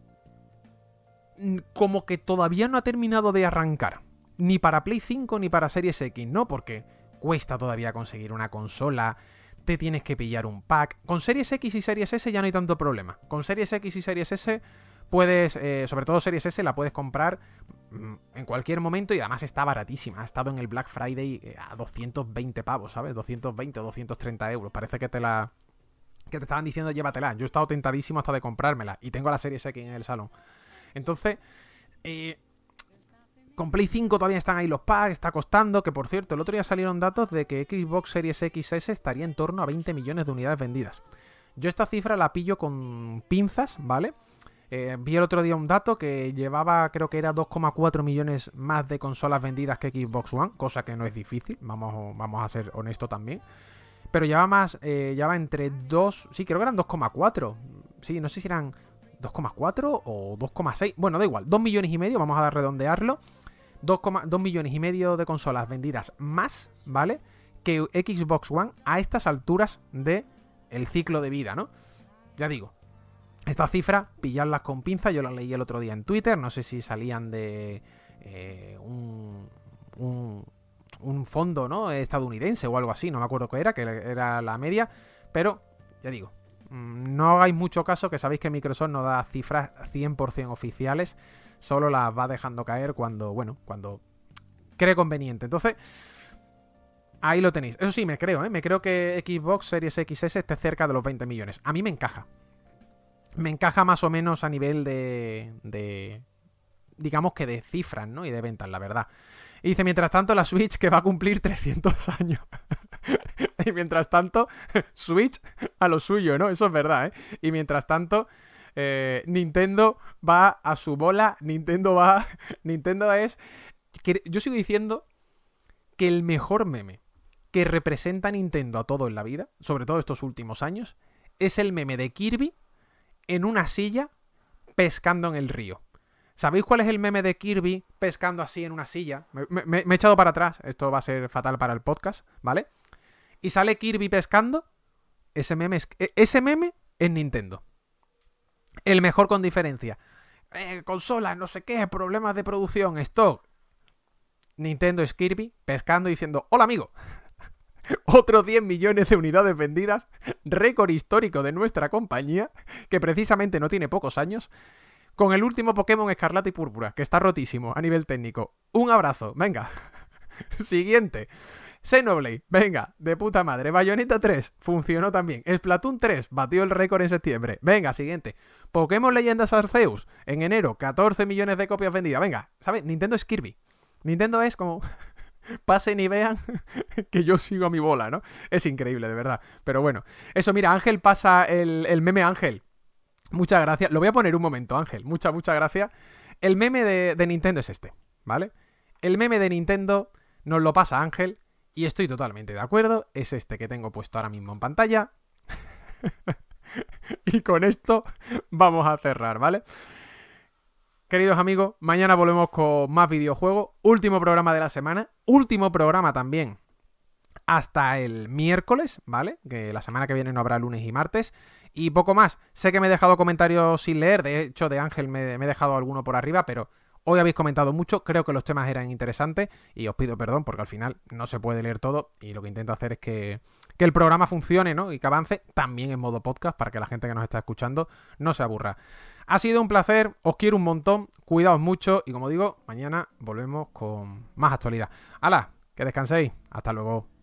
como que todavía no ha terminado de arrancar. Ni para Play cinco ni para Series X, ¿no? Porque cuesta todavía conseguir una consola... Te tienes que pillar un pack. Con Series X y Series S ya no hay tanto problema. Con Series X y Series S puedes, eh, sobre todo Series S, la puedes comprar mm, en cualquier momento y además está baratísima. Ha estado en el Black Friday eh, a doscientos veinte pavos, ¿sabes? doscientos veinte o doscientos treinta euros. Parece que te la... que te estaban diciendo llévatela. Yo he estado tentadísimo hasta de comprármela y tengo la Series X en el salón. Entonces... Eh, con Play cinco todavía están ahí los packs, está costando, que por cierto, el otro día salieron datos de que Xbox Series X S estaría en torno a veinte millones de unidades vendidas. Yo esta cifra la pillo con pinzas, ¿vale? Eh, vi el otro día un dato que llevaba, creo que era dos coma cuatro millones más de consolas vendidas que Xbox One, cosa que no es difícil, vamos, vamos a ser honestos también. Pero lleva más, eh, lleva entre dos, sí, creo que eran dos coma cuatro, sí, no sé si eran dos coma cuatro o dos coma seis, bueno, da igual, dos millones y medio, vamos a redondearlo. dos millones y medio de consolas vendidas más, ¿vale? Que Xbox One a estas alturas de el ciclo de vida, ¿no? Ya digo, estas cifras, pillarlas con pinza, yo las leí el otro día en Twitter, no sé si salían de eh, un, un, un fondo, ¿no? estadounidense o algo así, no me acuerdo qué era, que era la media, pero, ya digo, no hagáis mucho caso, que sabéis que Microsoft no da cifras cien por cien oficiales, solo las va dejando caer cuando, bueno, cuando cree conveniente. Entonces, ahí lo tenéis. Eso sí, me creo, ¿eh? Me creo que Xbox Series X S esté cerca de los veinte millones. A mí me encaja. Me encaja más o menos a nivel de... de digamos que de cifras, ¿no? Y de ventas, la verdad. Y dice, mientras tanto, la Switch que va a cumplir trescientos años. Y mientras tanto, Switch a lo suyo, ¿no? Eso es verdad, ¿eh? Y mientras tanto... Eh, Nintendo va a su bola. Nintendo va... Nintendo es... Que yo sigo diciendo que el mejor meme que representa a Nintendo a todo en la vida, sobre todo estos últimos años, es el meme de Kirby en una silla pescando en el río. ¿Sabéis cuál es el meme de Kirby pescando así en una silla? Me, me, me he echado para atrás. Esto va a ser fatal para el podcast, ¿vale? Y sale Kirby pescando ese meme es, ese meme es Nintendo. El mejor con diferencia. Eh, consolas, no sé qué, problemas de producción, stock. Nintendo es Kirby pescando diciendo: hola amigo, otros diez millones de unidades vendidas, récord histórico de nuestra compañía, que precisamente no tiene pocos años, con el último Pokémon Escarlata y Púrpura, que está rotísimo a nivel técnico. Un abrazo, venga. Siguiente. Xenoblade, venga, de puta madre. Bayonetta tres, funcionó también. Splatoon tres, batió el récord en septiembre. Venga, siguiente. Pokémon Leyendas Arceus, en enero, catorce millones de copias vendidas. Venga, ¿sabes? Nintendo es Kirby. Nintendo es como... pasen y vean que yo sigo a mi bola, ¿no? Es increíble, de verdad. Pero bueno, eso, mira, Ángel pasa el, el meme Ángel. Muchas gracias. Lo voy a poner un momento, Ángel. Muchas, muchas gracias. El meme de, de Nintendo es este, ¿vale? El meme de Nintendo nos lo pasa Ángel y estoy totalmente de acuerdo. Es este que tengo puesto ahora mismo en pantalla. Y con esto vamos a cerrar, ¿vale? Queridos amigos, mañana volvemos con más videojuegos. Último programa de la semana. Último programa también hasta el miércoles, ¿vale? Que la semana que viene no habrá lunes y martes. Y poco más. Sé que me he dejado comentarios sin leer. De hecho, de Ángel me, me he dejado alguno por arriba, pero hoy habéis comentado mucho. Creo que los temas eran interesantes. Y os pido perdón porque al final no se puede leer todo. Y lo que intento hacer es que, que el programa funcione, ¿no? Y que avance también en modo podcast para que la gente que nos está escuchando no se aburra. Ha sido un placer. Os quiero un montón. Cuidaos mucho. Y como digo, mañana volvemos con más actualidad. ¡Hala! Que descanséis. Hasta luego.